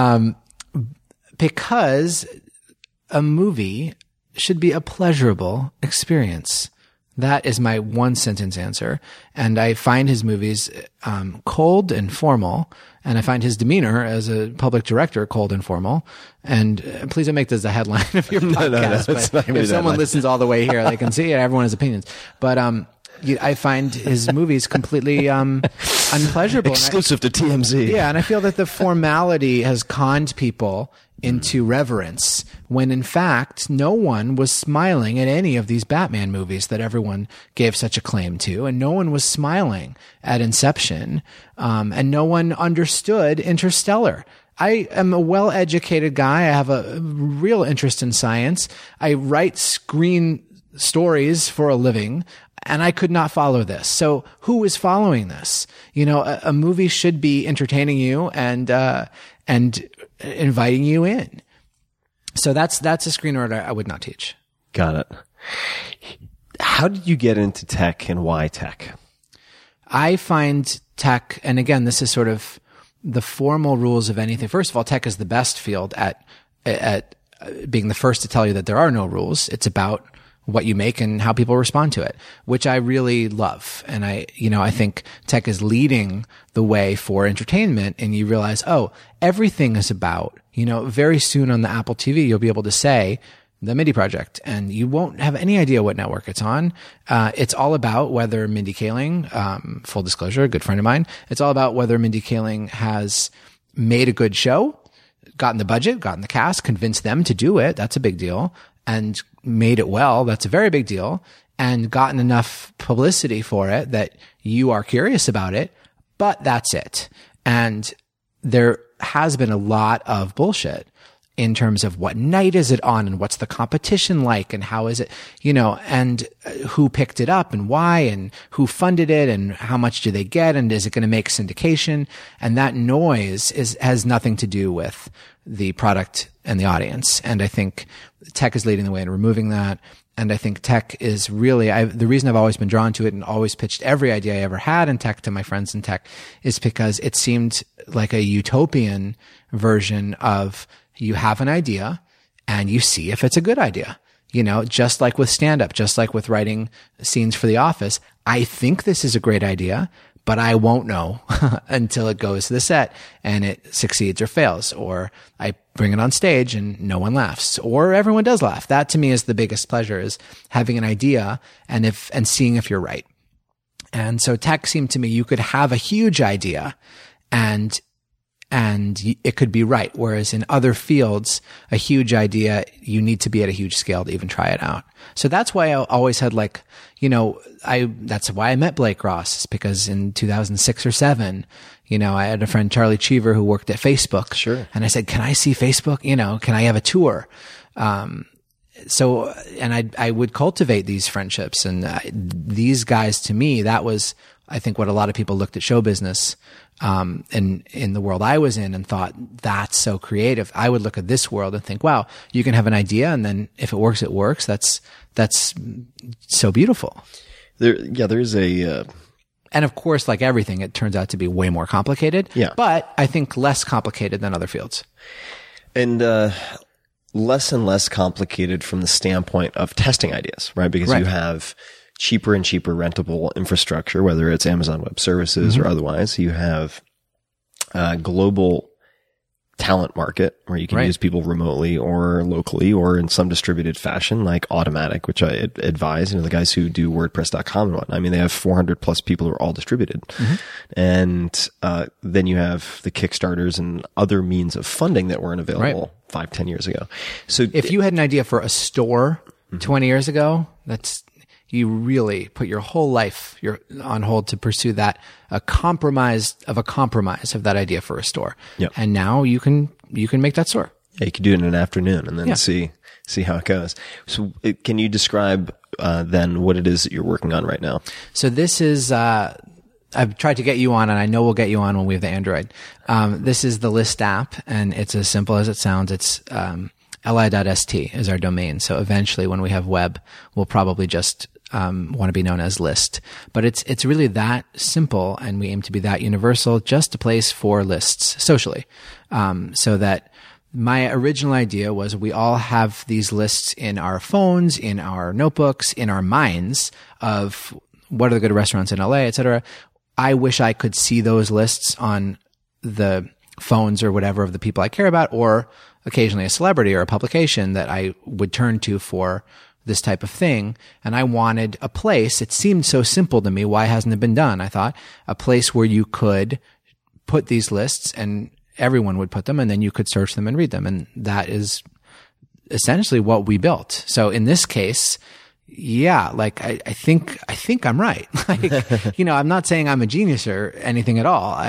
Because a movie should be a pleasurable experience. That is my one sentence answer. And I find his movies cold and formal. And I find his demeanor as a public director cold and formal. And please don't make this the headline of your podcast. But if someone listens all the way here, they can see it. Everyone has opinions. But I find his movies completely unpleasurable. Exclusive to TMZ. Yeah, and I feel that the formality has conned people into reverence when in fact no one was smiling at any of these Batman movies that everyone gave such acclaim to, and no one was smiling at Inception, and no one understood Interstellar. I am a well-educated guy. I have a real interest in science. I write screen stories for a living, and I could not follow this. So who is following this? You know, a movie should be entertaining you and inviting you in. So that's a screenwriter I would not teach. Got it. How did you get into tech and why tech? I find tech, and again, this is sort of the formal rules of anything. First of all, tech is the best field at being the first to tell you that there are no rules. It's about what you make and how people respond to it, which I really love. And I think tech is leading the way for entertainment. And you realize, everything is about, very soon on the Apple TV, you'll be able to say the MIDI project and you won't have any idea what network it's on. It's all about whether Mindy Kaling, full disclosure, a good friend of mine, it's all about whether Mindy Kaling has made a good show, gotten the budget, gotten the cast, convinced them to do it. That's a big deal. And made it well. That's a very big deal. And gotten enough publicity for it that you are curious about it, but that's it. And there has been a lot of bullshit in terms of what night is it on and what's the competition like and how is it, and who picked it up and why and who funded it and how much do they get and is it going to make syndication? And that noise has nothing to do with the product and the audience. And I think tech is leading the way in removing that. And I think tech is really, the reason I've always been drawn to it and always pitched every idea I ever had in tech to my friends in tech is because it seemed like a utopian version of you have an idea and you see if it's a good idea. Just like with stand-up, just like with writing scenes for The Office, I think this is a great idea, but I won't know until it goes to the set and it succeeds or fails, or I bring it on stage and no one laughs, or everyone does laugh. That to me is the biggest pleasure, is having an idea and seeing if you're right. And so tech seemed to me you could have a huge idea and it could be right. Whereas in other fields, a huge idea, you need to be at a huge scale to even try it out. So that's why I always had that's why I met Blake Ross, because in 2006 or 7, I had a friend, Charlie Cheever, who worked at Facebook. Sure. And I said, can I see Facebook? Can I have a tour? So I would cultivate these friendships, and these guys, to me, that was, I think, what a lot of people looked at show business, in the world I was in and thought, that's so creative. I would look at this world and think, wow, you can have an idea and then if it works, it works. That's so beautiful. There's a, and of course, like everything, it turns out to be way more complicated. Yeah. But I think less complicated than other fields. And, less and less complicated from the standpoint of testing ideas, right? Because you have cheaper and cheaper rentable infrastructure, whether it's Amazon Web Services or otherwise. You have a global talent market where you can use people remotely or locally or in some distributed fashion, like Automatic, which I advise, the guys who do WordPress.com and whatnot. I mean, they have 400 plus people who are all distributed. And then you have the Kickstarters and other means of funding that weren't available 5-10 years ago. So if you had an idea for a store 20 years ago, you really put your whole life on hold to pursue that, a compromise of that idea for a store. Yep. And now you can make that store. Yeah, you can do it in an afternoon and then see how it goes. So can you describe then what it is that you're working on right now? So this is, I've tried to get you on, and I know we'll get you on when we have the Android. This is the List app, and it's as simple as it sounds. It's, li.st is our domain. So eventually when we have web, we'll probably just want to be known as List. But it's really that simple, and we aim to be that universal, just a place for lists socially. So that my original idea was we all have these lists in our phones, in our notebooks, in our minds of what are the good restaurants in LA, et cetera. I wish I could see those lists on the phones or whatever of the people I care about, or occasionally a celebrity or a publication that I would turn to for this type of thing. And I wanted a place. It seemed so simple to me. Why hasn't it been done? I thought a place where you could put these lists and everyone would put them, and then you could search them and read them. And that is essentially what we built. So in this case, I think I'm right. I'm not saying I'm a genius or anything at all.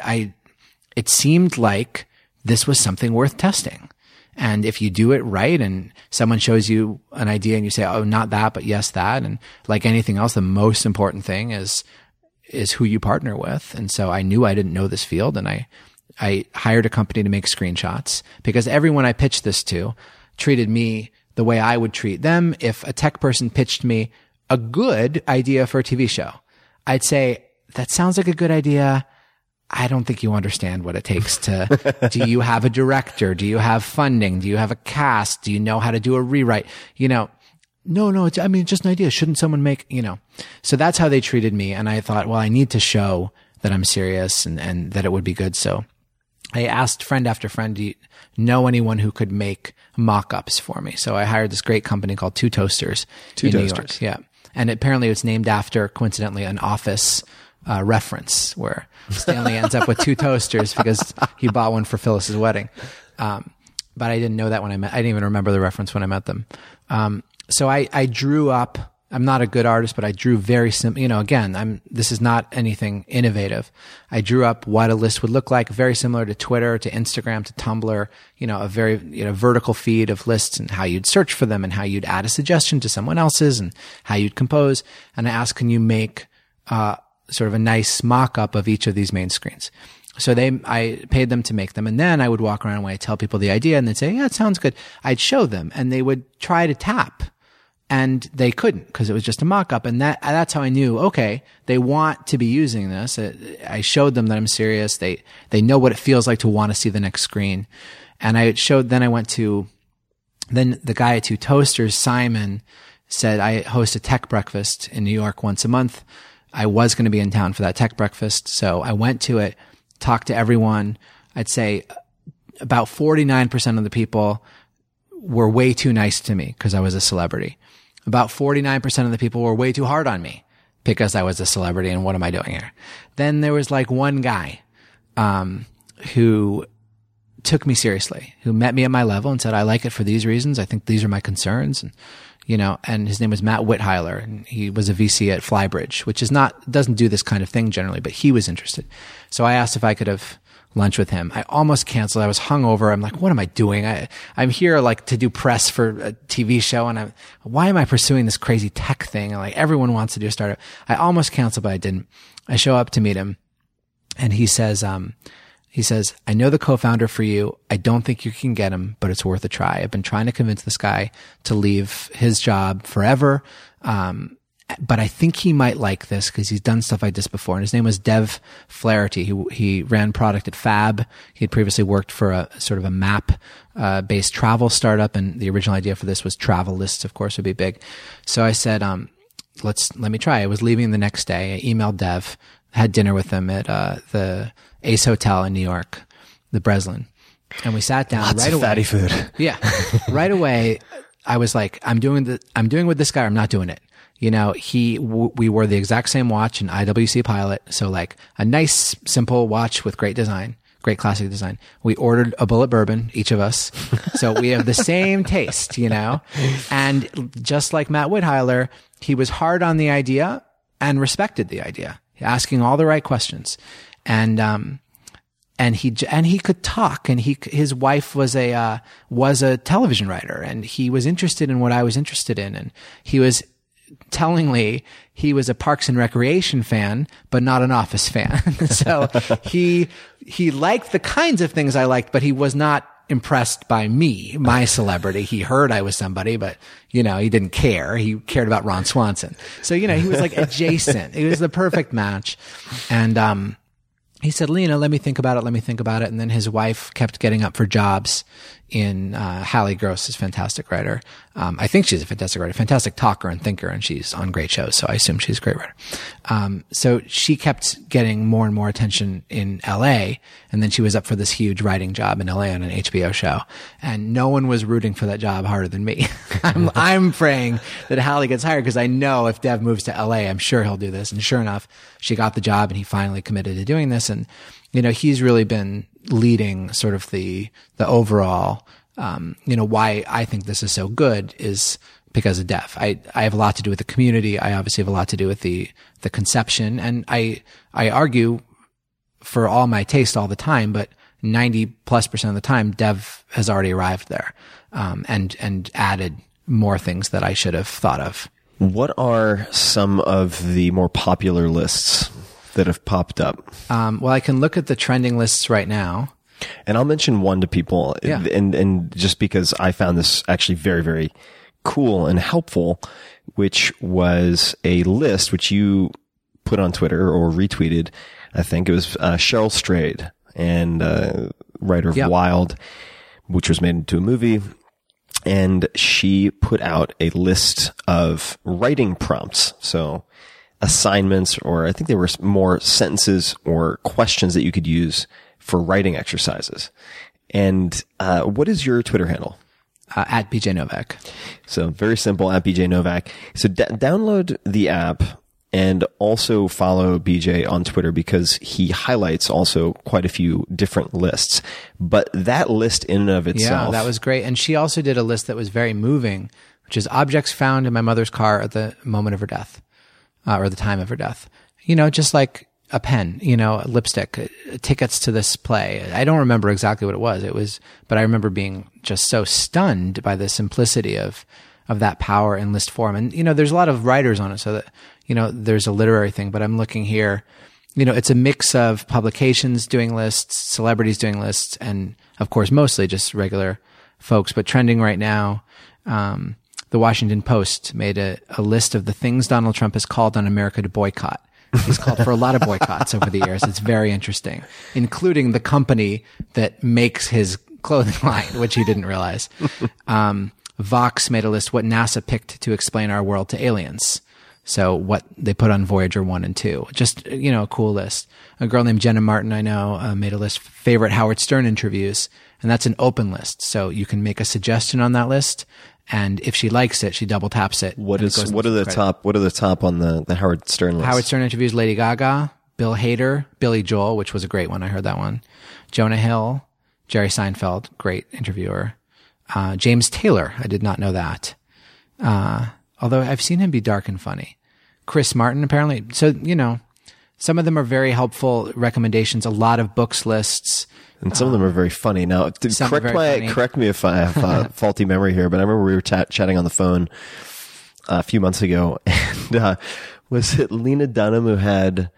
It seemed like this was something worth testing. And if you do it right and someone shows you an idea and you say, oh, not that, but yes, that. And like anything else, the most important thing is who you partner with. And so I knew I didn't know this field, and I hired a company to make screenshots, because everyone I pitched this to treated me the way I would treat them. If a tech person pitched me a good idea for a TV show, I'd say, that sounds like a good idea. I don't think you understand what it takes to, do you have a director? Do you have funding? Do you have a cast? Do you know how to do a rewrite? No, it's just an idea. Shouldn't someone make, so that's how they treated me. And I thought, well, I need to show that I'm serious and that it would be good. So I asked friend after friend, do you know anyone who could make mock-ups for me? So I hired this great company called Two Toasters in New York. Yeah. And apparently it's named after, coincidentally, an Office reference where Stanley ends up with two toasters because he bought one for Phyllis's wedding. But I didn't know that I didn't even remember the reference when I met them. So I drew up I'm not a good artist, but I drew very simple, again, this is not anything innovative. I drew up what a list would look like, very similar to Twitter, to Instagram, to Tumblr, a very, vertical feed of lists and how you'd search for them and how you'd add a suggestion to someone else's and how you'd compose. And I asked, can you make, sort of a nice mock-up of each of these main screens? So I paid them to make them. And then I would walk around and I'd tell people the idea and they'd say, yeah, it sounds good. I'd show them and they would try to tap. And they couldn't because it was just a mock-up. And that's how I knew, okay, they want to be using this. I showed them that I'm serious. They know what it feels like to want to see the next screen. And then the guy at Two Toasters, Simon, said, I host a tech breakfast in New York once a month. I was going to be in town for that tech breakfast. So I went to it, talked to everyone. I'd say about 49% of the people were way too nice to me because I was a celebrity. About 49% of the people were way too hard on me because I was a celebrity and what am I doing here? Then there was like one guy, who took me seriously, who met me at my level and said, I like it for these reasons. I think these are my concerns. And, and his name was Matt Whitheiler and he was a VC at Flybridge, which doesn't do this kind of thing generally, but he was interested. So I asked if I could have lunch with him. I almost canceled. I was hungover. I'm like, what am I doing? I'm here like to do press for a TV show and why am I pursuing this crazy tech thing? And like everyone wants to do a startup. I almost canceled, but I didn't. I show up to meet him and he says, I know the co-founder for you. I don't think you can get him, but it's worth a try. I've been trying to convince this guy to leave his job forever. But I think he might like this because he's done stuff like this before. And his name was Dev Flaherty. He ran product at Fab. He had previously worked for a sort of a map based travel startup. And the original idea for this was travel lists, of course, would be big. So I said, let me try. I was leaving the next day. I emailed Dev, had dinner with him at the Ace Hotel in New York, the Breslin. And we sat down Lots right of away. Fatty food. Yeah. Right away. I was like, I'm doing with this guy, or I'm not doing it. We wore the exact same watch, an IWC Pilot. So like a nice, simple watch with great design, great classic design. We ordered a Bullet Bourbon, each of us. So we have the same taste, and just like Matt Whitheiler, he was hard on the idea and respected the idea, asking all the right questions. And he could talk and his wife was a television writer and he was interested in what I was interested in. And tellingly, he was a Parks and Recreation fan, but not an Office fan. So he liked the kinds of things I liked, but he was not impressed by me, my celebrity. He heard I was somebody, but he didn't care. He cared about Ron Swanson. So, he was like adjacent. It was the perfect match. And, he said, Lena, let me think about it. And then his wife kept getting up for jobs in Hallie Gross, is a fantastic writer. I think she's a fantastic writer, fantastic talker and thinker, and she's on great shows, so I assume she's a great writer. So she kept getting more and more attention in LA, and then she was up for this huge writing job in LA on an HBO show, and no one was rooting for that job harder than me. I'm praying that Hallie gets hired because I know if Dev moves to LA, I'm sure he'll do this. And sure enough, she got the job and he finally committed to doing this. And, he's really been leading sort of the overall, why I think this is so good is because of Dev. I have a lot to do with the community. I obviously have a lot to do with the conception. And I argue for all my taste all the time, but 90+% of the time, Dev has already arrived there, and added more things that I should have thought of. What are some of the more popular lists that have popped up? Well, I can look at the trending lists right now. And I'll mention one to people. Yeah. And just because I found this actually very, very cool and helpful, which was a list which you put on Twitter or retweeted. I think it was Cheryl Strayed, and writer of Wild, which was made into a movie. And she put out a list of writing prompts. So assignments, or I think they were more sentences or questions that you could use for writing exercises. And what is your Twitter handle? At BJ Novak. So very simple, at BJ Novak. So download the app and also follow BJ on Twitter because he highlights also quite a few different lists. But that list in and of itself. Yeah, that was great. And she also did a list that was very moving. which is objects found in my mother's car at the moment of her death, or the time of her death. You know, just like a pen, you know, a lipstick, tickets to this play. I don't remember exactly what it was. But I remember being just so stunned by the simplicity of that power in list form. And, you know, there's a lot of writers on it, so that, you know, there's a literary thing, but I'm looking here, you know, it's a mix of publications doing lists, celebrities doing lists, and of course, mostly just regular folks. But trending right now, the Washington Post made a list of the things Donald Trump has called on America to boycott. He's called for a lot of boycotts over the years. It's very interesting, including the company that makes his clothing line, which he didn't realize. Vox made a list what NASA picked to explain our world to aliens. So what they put on Voyager 1 and 2. Just, you know, a cool list. A girl named Jenna Martin, I know, made a list, favorite Howard Stern interviews. And that's an open list. So you can make a suggestion on that list. And if she likes it, she double taps it. What are the top on the Howard Stern list? Howard Stern interviews Lady Gaga, Bill Hader, Billy Joel, which was a great one. I heard that one. Jonah Hill, Jerry Seinfeld, great interviewer. James Taylor, I did not know that. Although I've seen him be dark and funny. Chris Martin, apparently. So, you know, some of them are very helpful recommendations, a lot of books lists. And some of them are very funny. Now, correct me if I have a faulty memory here, but I remember we were chatting on the phone a few months ago, and was it Lena Dunham who had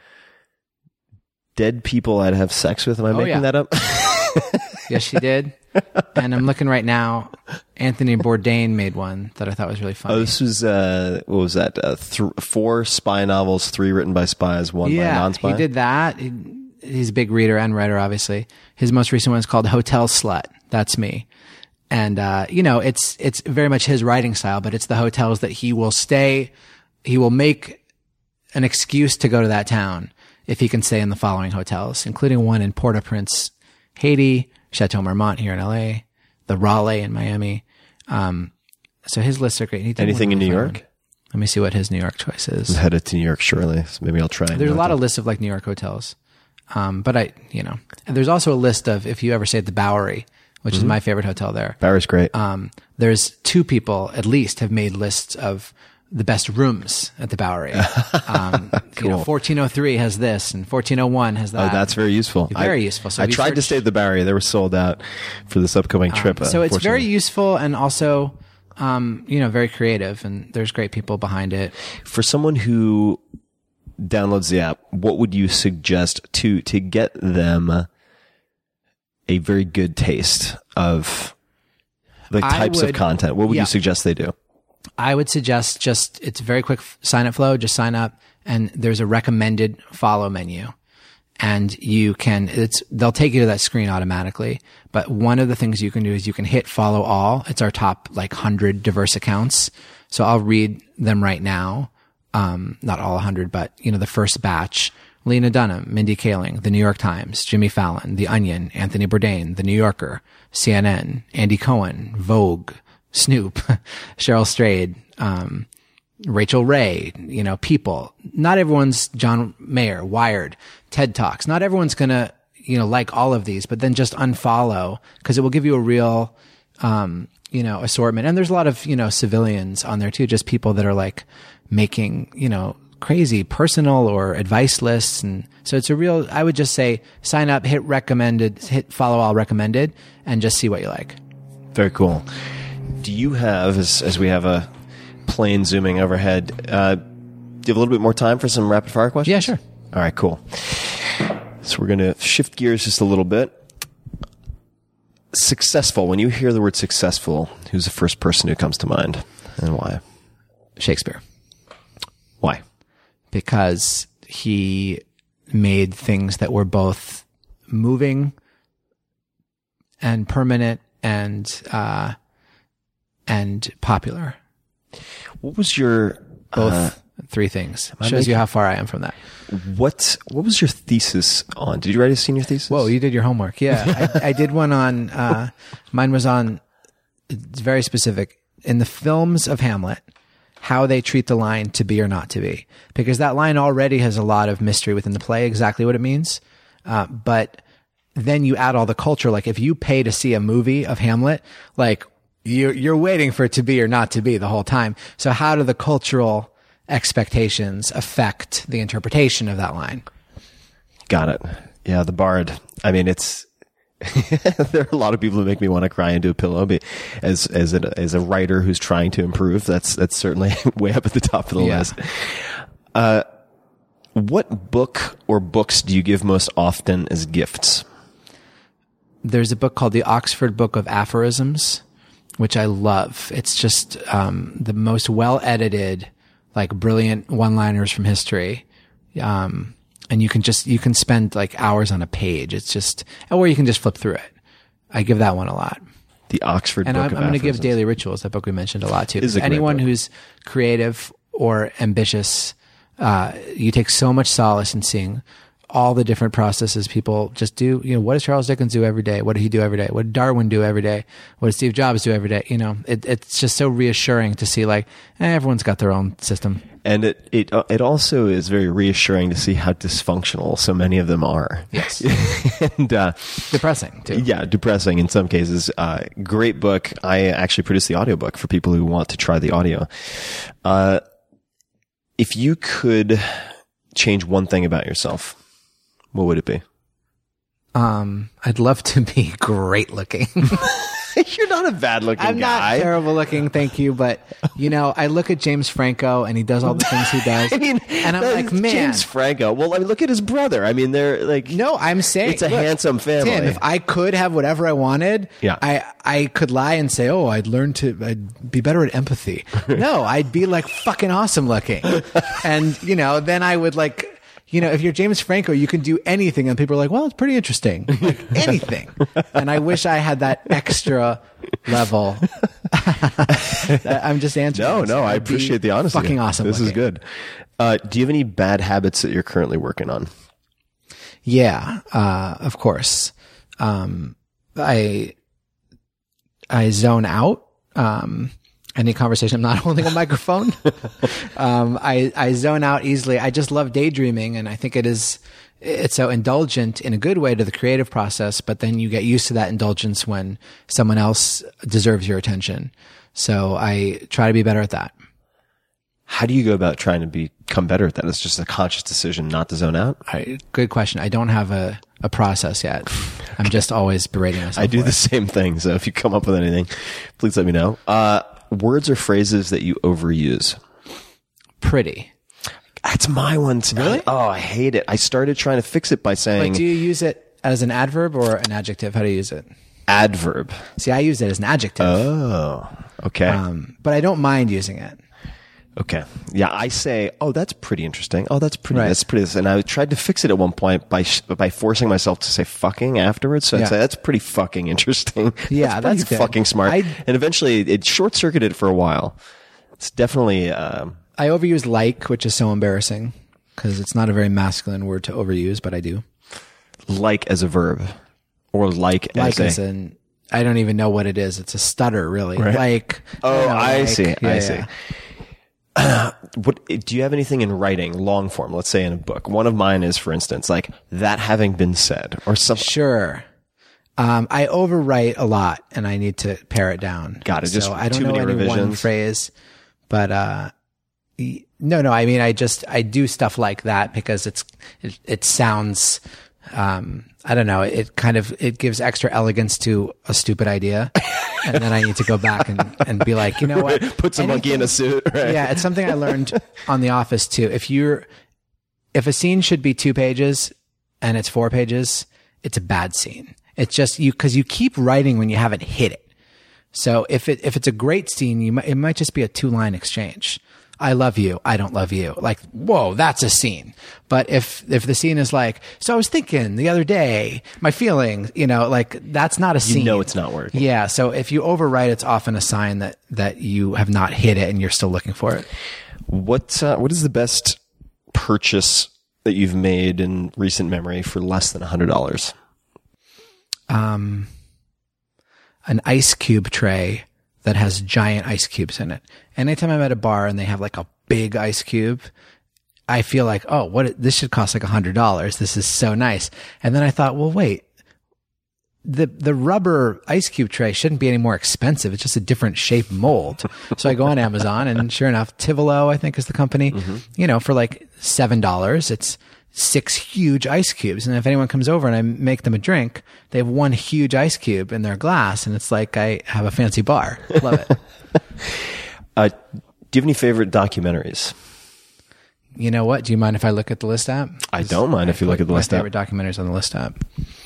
dead people I'd have sex with? Am I making that up? Yes, she did. And I'm looking right now. Anthony Bourdain made one that I thought was really funny. Oh, this was, what was that? 4 spy novels, 3 written by spies, 1 by non-spy? He did that. He's a big reader and writer, obviously. His most recent one is called Hotel Slut. That's me. And, you know, it's very much his writing style, but it's the hotels that he will stay. He will make an excuse to go to that town if he can stay in the following hotels, including one in Port-au-Prince, Haiti, Chateau Marmont here in LA, the Raleigh in Miami. So his lists are great. Anything in New York? Let me see what his New York choice is. I'm headed to New York shortly, so maybe I'll try. There's a lot of lists of like New York hotels. But and there's also a list of, if you ever stay at the Bowery, which is my favorite hotel there. Bowery's great. There's 2 people at least have made lists of the best rooms at the Bowery. Cool. You know, 1403 has this and 1401 has that. Oh, that's very useful. Very useful. So I tried to stay at the Bowery. They were sold out for this upcoming trip. So it's very useful and also, very creative, and there's great people behind it. For someone who downloads the app, what would you suggest to get them a very good taste of the types of content? What would you suggest they do? I would suggest it's a very quick sign up flow. Just sign up and there's a recommended follow menu, and they'll take you to that screen automatically. But one of the things you can do is you can hit follow all. It's our top 100 diverse accounts. So I'll read them right now. Not all 100, but the first batch: Lena Dunham, Mindy Kaling, The New York Times, Jimmy Fallon, The Onion, Anthony Bourdain, The New Yorker, CNN, Andy Cohen, Vogue, Snoop, Cheryl Strayed, Rachel Ray, People. Not everyone's John Mayer, Wired, TED Talks. Not everyone's gonna, like all of these, but then just unfollow, because it will give you a real, assortment. And there's a lot of, civilians on there too, just people that are making, crazy personal or advice lists. And so it's I would just say sign up, hit follow all recommended, and just see what you like. Very cool. Do you have, as we have a plane zooming overhead, do you have a little bit more time for some rapid fire questions? Yeah, sure. All right, cool. So we're going to shift gears just a little bit. Successful. When you hear the word successful, who's the first person who comes to mind, and why? Shakespeare. Why? Because he made things that were both moving and permanent and popular. What was your both 3 things? Shows you how far I am from that. What was your thesis on? Did you write a senior thesis? Whoa, you did your homework. Yeah, I did one on. Mine was on. It's very specific in the films of Hamlet, how they treat the line "to be or not to be," because that line already has a lot of mystery within the play, exactly what it means. But then you add all the culture. If you pay to see a movie of Hamlet, you're waiting for it to be or not to be the whole time. So how do the cultural expectations affect the interpretation of that line? Got it. Yeah, the Bard. I mean, it's there are a lot of people who make me want to cry into a pillow. But as a writer who's trying to improve, that's certainly way up at the top of the list. What book or books do you give most often as gifts? There's a book called The Oxford Book of Aphorisms, which I love. It's just the most well-edited, like brilliant one-liners from history. And you can spend like hours on a page. It's just, or you can just flip through it. I give that one a lot. The Oxford Book of Aphorisms. And I'm going to give Daily Rituals, that book we mentioned a lot too. Is a great Anyone book. who's creative or ambitious, you take so much solace in seeing all the different processes people just do. You know, what does Charles Dickens do every day? What did he do every day? What did Darwin do every day? What did Steve Jobs do every day? You know, it's just so reassuring to see like, everyone's got their own system. And it also is very reassuring to see how dysfunctional so many of them are. Yes. And Depressing too. yeah, depressing in some cases. Great book. I actually produced the audiobook for people who want to try the audio. If you could change one thing about yourself, what would it be? I'd love to be great looking. You're not a bad looking guy. I'm not terrible looking, thank you. But, you know, I look at James Franco and he does all the things he does. I mean, and I'm like, man. James Franco. Well, I mean, look at his brother. I mean, they're like. No, I'm saying. It's a handsome family. Tim, if I could have whatever I wanted, yeah. I could lie and say, oh, I'd be better at empathy. No, I'd be like fucking awesome looking. And, you know, then I would like. You know, if you're James Franco, you can do anything. And people are like, well, it's pretty interesting. Like anything. And I wish I had that extra level. I'm just answering. No, I appreciate the honesty. Fucking awesome. This is good. Do you have any bad habits that you're currently working on? Yeah, of course. I zone out. Any conversation, I'm not holding a microphone. I zone out easily. I just love daydreaming, and I think it's so indulgent in a good way to the creative process, but then you get used to that indulgence when someone else deserves your attention. So I try to be better at that. How do you go about trying to become better at that? It's just a conscious decision not to zone out? Good question. I don't have a process yet. Okay. I'm just always berating myself. I do the same thing, so if you come up with anything, please let me know. Words or phrases that you overuse? Pretty. That's my one too. Really? I hate it. I started trying to fix it by saying... Like, do you use it as an adverb or an adjective? How do you use it? Adverb. See, I use it as an adjective. Oh, okay. But I don't mind using it. Okay. Yeah, I say, oh, that's pretty interesting. Oh, that's pretty. Right. That's pretty. And I tried to fix it at one point by forcing myself to say fucking afterwards. So I'd say, that's pretty fucking interesting. Yeah, that's pretty good. fucking smart. And eventually it short-circuited for a while. It's definitely... I overuse like, which is so embarrassing because it's not a very masculine word to overuse, but I do. Like as a verb or like as an... I don't even know what it is. It's a stutter, really. Right. Like... Oh, I like, see. Yeah, I see. What do you have anything in writing, long form? Let's say in a book. One of mine is, for instance, like that having been said, or something. Sure. I overwrite a lot, and I need to pare it down. Got it. So Just I don't too know many any revisions. one phrase, but no. I mean, I do stuff like that because it sounds. I don't know. It gives extra elegance to a stupid idea. And then I need to go back and be like, you know what? Put some monkey in a suit. Right? Yeah. It's something I learned on The Office too. If a scene should be 2 pages and it's 4 pages, it's a bad scene. It's just cause you keep writing when you haven't hit it. So if it's a great scene, it might just be a 2-line exchange. I love you. I don't love you. Like, whoa, that's a scene. But if the scene is like, so I was thinking the other day, my feelings, like that's not a scene. You know it's not working. Yeah. So if you overwrite, it's often a sign that you have not hit it and you're still looking for it. What is the best purchase that you've made in recent memory for less than $100? An ice cube tray that has giant ice cubes in it. Anytime I'm at a bar and they have like a big ice cube, I feel like, this should cost like $100. This is so nice. And then I thought, well, wait, the rubber ice cube tray shouldn't be any more expensive. It's just a different shape mold. So I go on Amazon, and sure enough, Tivolo, I think is the company, for like $7, it's 6 huge ice cubes. And if anyone comes over and I make them a drink, they have 1 huge ice cube in their glass, and it's like I have a fancy bar. Love it. Do you have any favorite documentaries? You know what? Do you mind if I look at the List app? I don't mind if you look at the List app. My favorite documentaries on the List app.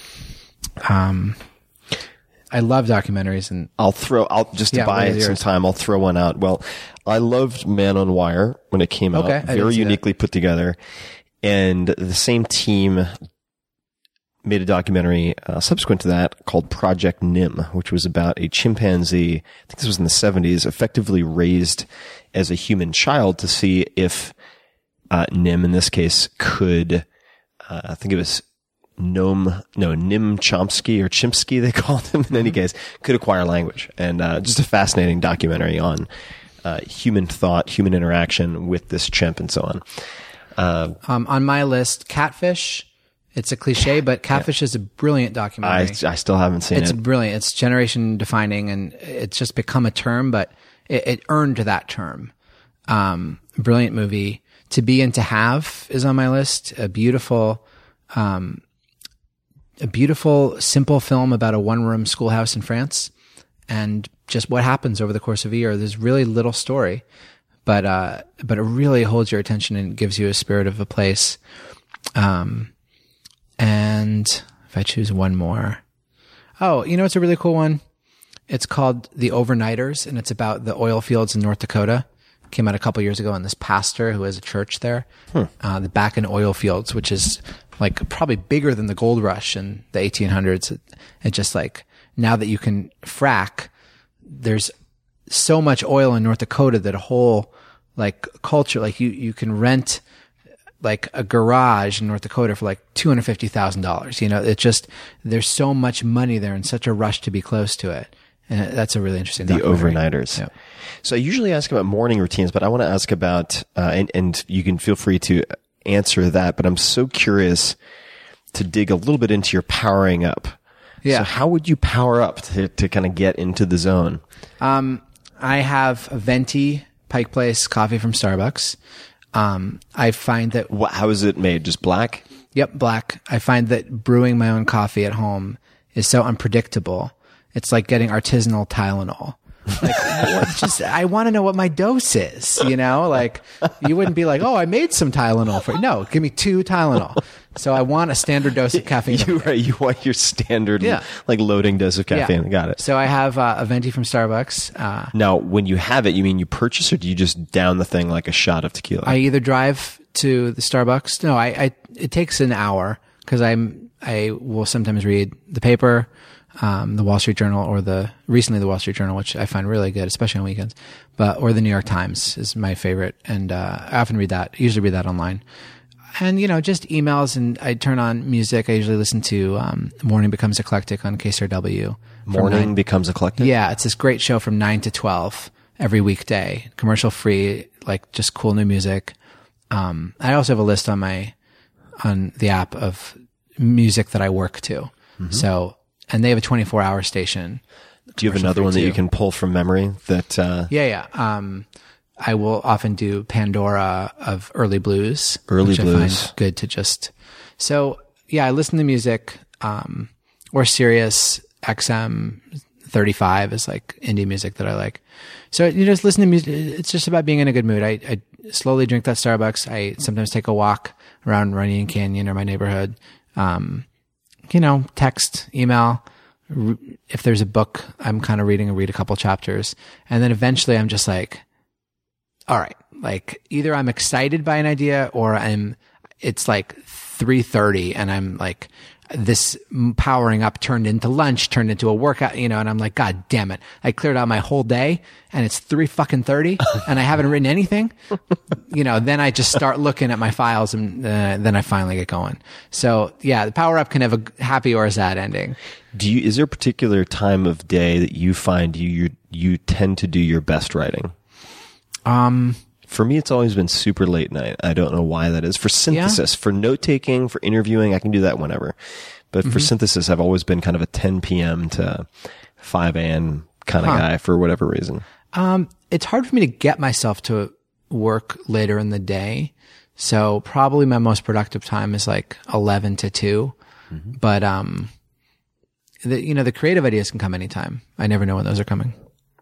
I love documentaries, and I'll buy some time, I'll throw one out. Well, I loved Man on Wire when it came out. Very uniquely put together. And the same team made a documentary subsequent to that called Project Nim, which was about a chimpanzee, I think this was in the 70s, effectively raised as a human child to see if Nim, in this case, could, I think it was Nim Chomsky or Chimpsky, they called him in any case, could acquire language. And just a fascinating documentary on human thought, human interaction with this chimp and so on. On my list, Catfish. It's a cliche, but Catfish is a brilliant documentary. I still haven't seen it. It's brilliant. It's generation defining, and it's just become a term, but it earned that term. Brilliant movie. To Be and to Have is on my list. A beautiful, simple film about a one-room schoolhouse in France, and just what happens over the course of a year. There's really little story, but it really holds your attention and gives you a spirit of a place. And if I choose one more, it's a really cool one. It's called The Overnighters, and it's about the oil fields in North Dakota. Came out a couple years ago, and this pastor who has a church there, the Bakken oil fields, which is like probably bigger than the gold rush in the 1800s. It just like, now that you can frack, there's so much oil in North Dakota that a whole like culture, like you can rent like a garage in North Dakota for like $250,000. It's just, there's so much money there and such a rush to be close to it. And that's a really interesting documentary. The Overnighters. Yep. So I usually ask about morning routines, but I want to ask about, and you can feel free to answer that, but I'm so curious to dig a little bit into your powering up. Yeah. So how would you power up to kind of get into the zone? I have a venti Pike Place coffee from Starbucks. I find that... How is it made? Just black? Yep, black. I find that brewing my own coffee at home is so unpredictable. It's like getting artisanal Tylenol. Like, I want to know what my dose is, Like, you wouldn't be like, I made some Tylenol for you. No, give me 2 Tylenol. So I want a standard dose of caffeine. You want your standard, loading dose of caffeine. Yeah. Got it. So I have a venti from Starbucks. Now, when you have it, you mean you purchase, or do you just down the thing like a shot of tequila? I either drive to the Starbucks. No, it takes an hour because I will sometimes read the paper, the Wall Street Journal, or recently the Wall Street Journal, which I find really good, especially on weekends, or the New York Times is my favorite. And, I often usually read that online. And, just emails, and I turn on music. I usually listen to, Morning Becomes Eclectic on KCRW. Morning Becomes Eclectic? Yeah. It's this great show from 9 to 12 every weekday, commercial free, like just cool new music. I also have a list on the app of music that I work to. Mm-hmm. So, and they have a 24-hour station. Do you have another one that you can pull from memory that, Yeah. I will often do Pandora of Early Blues. I find good to just, so yeah, I listen to music, or Sirius XM 35 is like indie music that I like. So you just listen to music. It's just about being in a good mood. I slowly drink that Starbucks. I sometimes take a walk around Runyon Canyon or my neighborhood. Text, email. If there's a book I'm kind of reading, I read a couple chapters. And then eventually I'm just like, all right, like either I'm excited by an idea or it's like 3:30 and I'm like, this powering up turned into lunch, turned into a workout, and I'm like, God damn it. I cleared out my whole day and it's 3:30 and I haven't written anything. Then I just start looking at my files and then I finally get going. So yeah, the power up can have a happy or a sad ending. Is there a particular time of day that you find you tend to do your best writing? For me, it's always been super late night. I don't know why that is. For synthesis, for note taking, for interviewing, I can do that whenever. But for synthesis, I've always been kind of a 10 p.m. to 5 a.m. kind of guy for whatever reason. It's hard for me to get myself to work later in the day. So probably my most productive time is like 11 to 2. But, the creative ideas can come anytime. I never know when those are coming.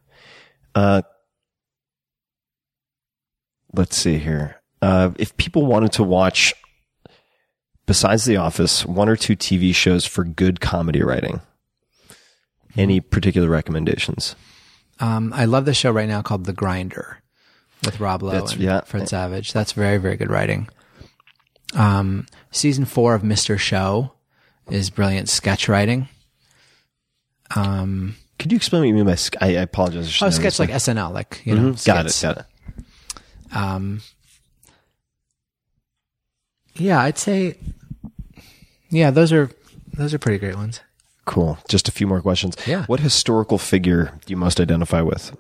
Let's see here. If people wanted to watch, besides The Office, 1 or 2 TV shows for good comedy writing, any particular recommendations? I love the show right now called The Grinder with Rob Lowe and Fred Savage. That's very, very good writing. Season 4 of Mr. Show is brilliant sketch writing. Could you explain what you mean by I apologize. Sketch like SNL, like, Got it. Yeah, I'd say, those are pretty great ones. Cool. Just a few more questions. Yeah. What historical figure do you most identify with?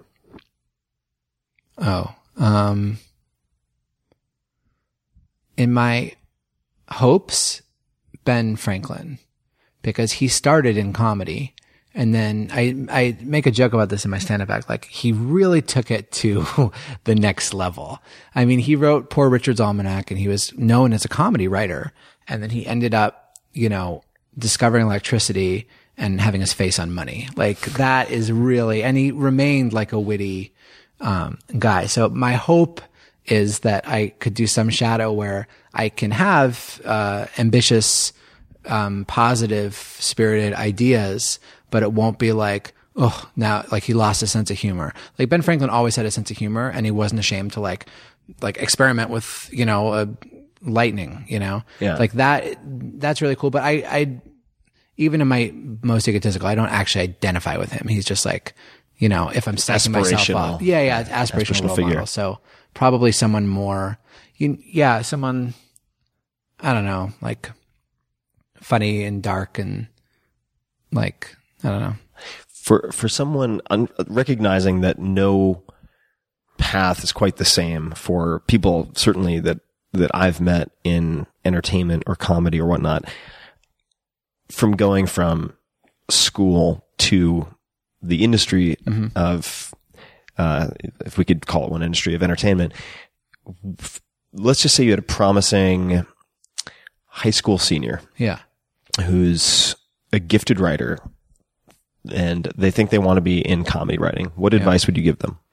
In my hopes, Ben Franklin, because he started in comedy. And then I make a joke about this in my stand-up act. Like, he really took it to the next level. I mean, he wrote Poor Richard's Almanac, and he was known as a comedy writer. And then he ended up, discovering electricity and having his face on money. Like, that is really, and he remained like a witty, guy. So my hope is that I could do some shadow where I can have, ambitious, positive spirited ideas, but it won't be like, now, like, he lost his sense of humor. Like, Ben Franklin always had a sense of humor, and he wasn't ashamed to like experiment with, lightning, Yeah. Like that's really cool. But I even in my most egotistical, I don't actually identify with him. He's just like, if I'm stacking myself up. Yeah. It's aspirational role figure. model. So probably someone more, someone, I don't know, like funny and dark and like, I don't know. For someone recognizing that no path is quite the same for people, certainly that I've met in entertainment or comedy or whatnot, from going from school to the industry of, if we could call it one industry of entertainment, let's just say you had a promising high school senior. Yeah. Who's a gifted writer, and they think they want to be in comedy writing. What advice would you give them?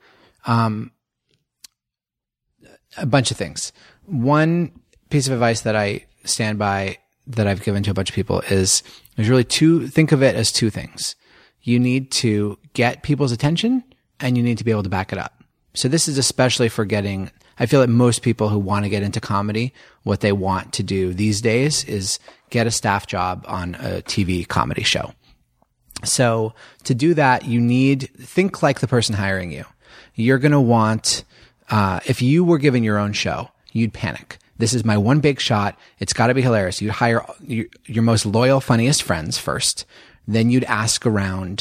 A bunch of things. One piece of advice that I stand by that I've given to a bunch of people is there's really think of it as 2 things. You need to get people's attention, and you need to be able to back it up. So this is especially for I feel that most people who want to get into comedy, what they want to do these days is get a staff job on a TV comedy show. So to do that, think like the person hiring you. You're going to want, if you were given your own show, you'd panic. This is my one big shot. It's got to be hilarious. You'd hire your most loyal, funniest friends first. Then you'd ask around,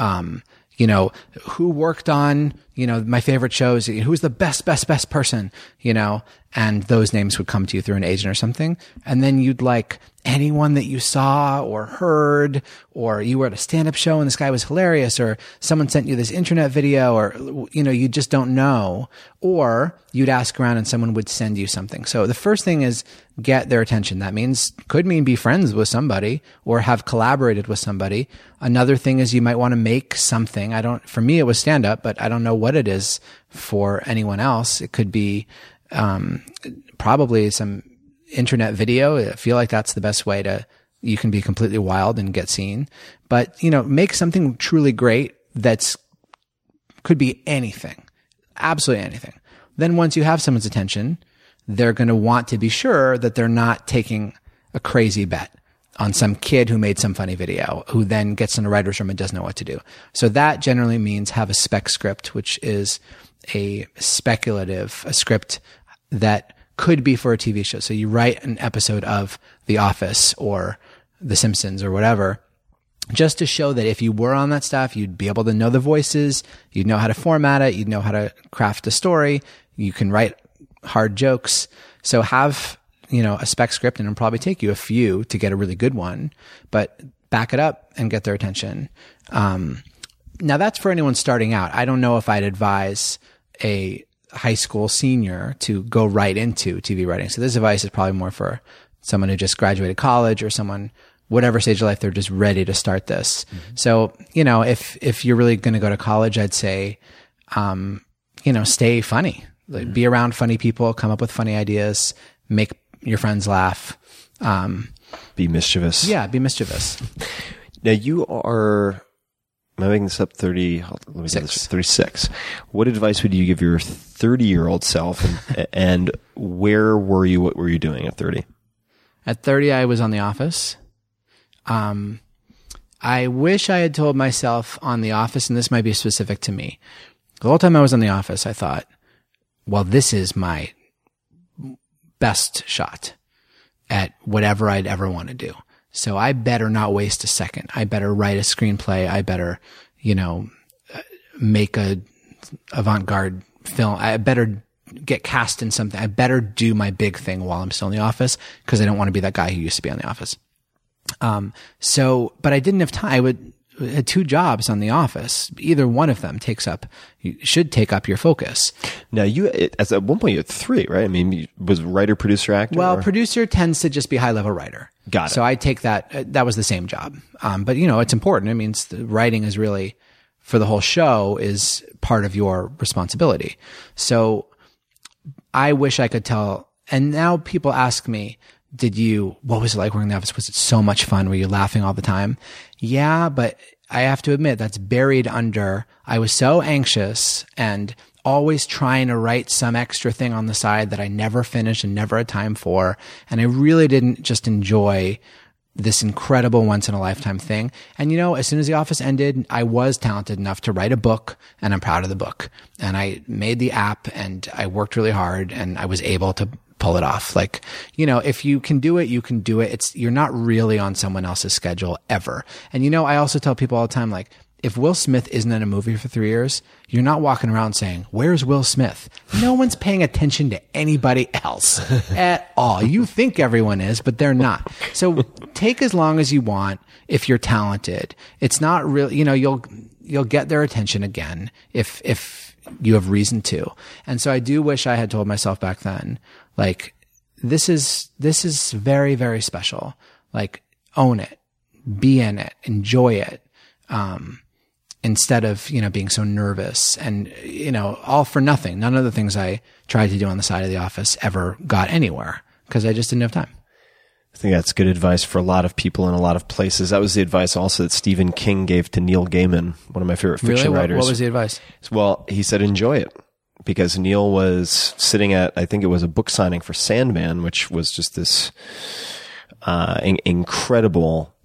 who worked on, my favorite shows, who's the best person, and those names would come to you through an agent or something. And then you'd like anyone that you saw or heard, or you were at a stand-up show and this guy was hilarious, or someone sent you this internet video, or, you just don't know, or you'd ask around and someone would send you something. So the first thing is get their attention. That could mean be friends with somebody or have collaborated with somebody. Another thing is you might want to make something. For me, it was stand-up, but I don't know what it is for anyone else. It could be, probably some internet video. I feel like that's the best way you can be completely wild and get seen, but make something truly great could be anything, absolutely anything. Then once you have someone's attention, they're going to want to be sure that they're not taking a crazy bet on some kid who made some funny video, who then gets in a writer's room and doesn't know what to do. So that generally means have a spec script, which is a script that could be for a TV show. So you write an episode of The Office or The Simpsons or whatever, just to show that if you were on that stuff, you'd be able to know the voices, you'd know how to format it, you'd know how to craft a story, you can write hard jokes. So have, a spec script, and it'll probably take you a few to get a really good one, but back it up and get their attention. Now that's for anyone starting out. I don't know if I'd advise a high school senior to go right into TV writing. So this advice is probably more for someone who just graduated college or someone, whatever stage of life, they're just ready to start this. Mm-hmm. So, if you're really going to go to college, I'd say, stay funny, like, be around funny people, come up with funny ideas, make your friends laugh. Be mischievous. Yeah, be mischievous. Now you are, am I making this up? 36. What advice would you give your 30-year-old self, and where were you? What were you doing at 30? At 30, I was on The Office. I wish I had told myself on The Office, and this might be specific to me. The whole time I was on The Office, I thought, well, this is my best shot at whatever I'd ever want to do. So I better not waste a second. I better write a screenplay. I better, make a avant-garde film. I better get cast in something. I better do my big thing while I'm still in The Office, because I don't want to be that guy who used to be on The Office. But I didn't have time. I had 2 jobs on The Office. Either one of them should take up your focus. Now at one point you had 3, right? I mean, was writer, producer, actor? Well, producer tends to just be high level writer. Got it. So I take that. That was the same job. But it's important. It means the writing is really, for the whole show, is part of your responsibility. So I wish I could tell. And now people ask me, what was it like working in The Office? Was it so much fun? Were you laughing all the time? Yeah, but I have to admit that's buried under, I was so anxious and always trying to write some extra thing on the side that I never finished and never had time for. And I really didn't just enjoy this incredible once in a lifetime thing. And as soon as The Office ended, I was talented enough to write a book, and I'm proud of the book. And I made the app, and I worked really hard, and I was able to pull it off. Like, if you can do it, you can do it. You're not really on someone else's schedule ever. And I also tell people all the time, like, if Will Smith isn't in a movie for 3 years, you're not walking around saying, where's Will Smith? No one's paying attention to anybody else at all. You think everyone is, but they're not. So take as long as you want if you're talented. It's not really, you'll get their attention again if you have reason to. And so I do wish I had told myself back then, like, this is very, very special. Like, own it, be in it, enjoy it. Instead of, being so nervous and, all for nothing. None of the things I tried to do on the side of The Office ever got anywhere because I just didn't have time. I think that's good advice for a lot of people in a lot of places. That was the advice also that Stephen King gave to Neil Gaiman, one of my favorite fiction writers. What was the advice? Well, he said, enjoy it. Because Neil was sitting at, I think it was a book signing for Sandman, which was just this incredible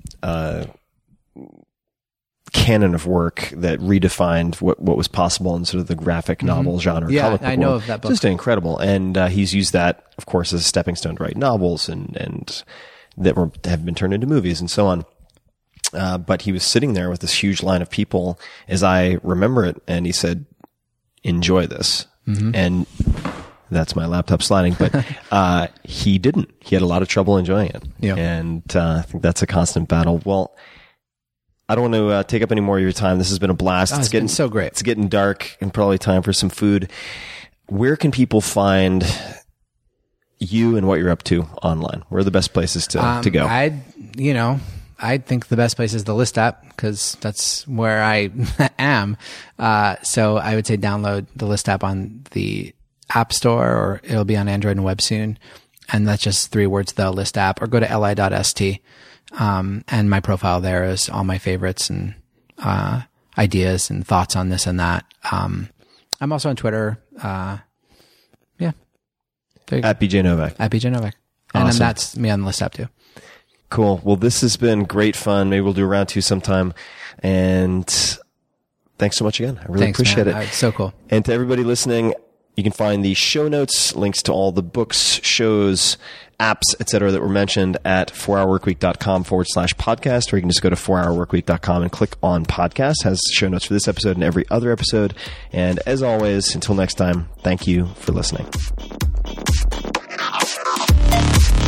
canon of work that redefined what was possible in sort of the graphic novel genre. Yeah, comic book I know world. of that book. Just incredible. And he's used that, of course, as a stepping stone to write novels and that have been turned into movies and so on. But he was sitting there with this huge line of people, as I remember it, and he said, enjoy this. Mm-hmm. And that's my laptop sliding, but he didn't. He had a lot of trouble enjoying it. Yeah. And I think that's a constant battle. Well, I don't want to take up any more of your time. This has been a blast. It's been so great. It's getting dark and probably time for some food. Where can people find you and what you're up to online? Where are the best places to go? I think the best place is the List app because that's where I am. So I would say download the List app on the App Store, or it'll be on Android and web soon. And that's just 3 words, the List app, or go to li.st. And my profile there is all my favorites and ideas and thoughts on this and that. I'm also on Twitter. Yeah. At BJ Novak. At BJ Novak. And Awesome. then that's me on the List app too. Cool. Well, this has been great fun. Maybe we'll do a round 2 sometime. And thanks so much again. I really appreciate it. It's so cool. And to everybody listening, you can find the show notes, links to all the books, shows, apps, etc. that were mentioned at 4hourworkweek.com/podcast, or you can just go to 4hourworkweek.com and click on podcast. It has show notes for this episode and every other episode. And as always, until next time, thank you for listening.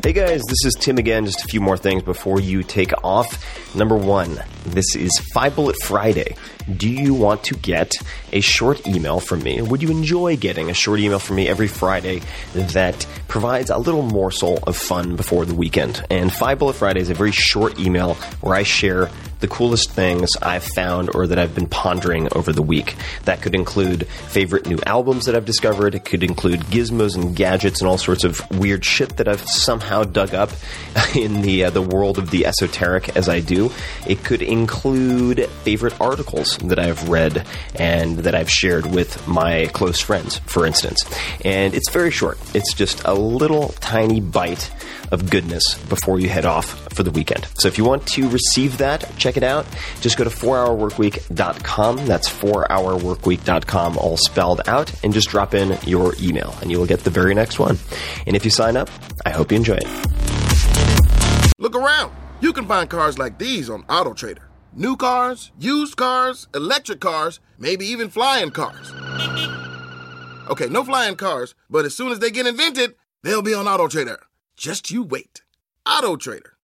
Hey guys, this is Tim again. Just a few more things before you take off. Number one, this is 5 Bullet Friday. Do you want to get a short email from me? Would you enjoy getting a short email from me every Friday that provides a little morsel of fun before the weekend? And 5 Bullet Friday is a very short email where I share the coolest things I've found or that I've been pondering over the week. That could include favorite new albums that I've discovered. It could include gizmos and gadgets and all sorts of weird shit that I've somehow dug up in the world of the esoteric as I do. It could include favorite articles that I've read and that I've shared with my close friends, for instance. And it's very short. It's just a little tiny bite of goodness before you head off for the weekend. So if you want to receive that, check it out. Just go to 4hourworkweek.com. That's 4hourworkweek.com, all spelled out, and just drop in your email, and you will get the very next one. And if you sign up, I hope you enjoy it. Look around. You can find cars like these on AutoTrader. New cars, used cars, electric cars, maybe even flying cars. Okay, no flying cars, but as soon as they get invented, they'll be on AutoTrader. Just you wait. AutoTrader.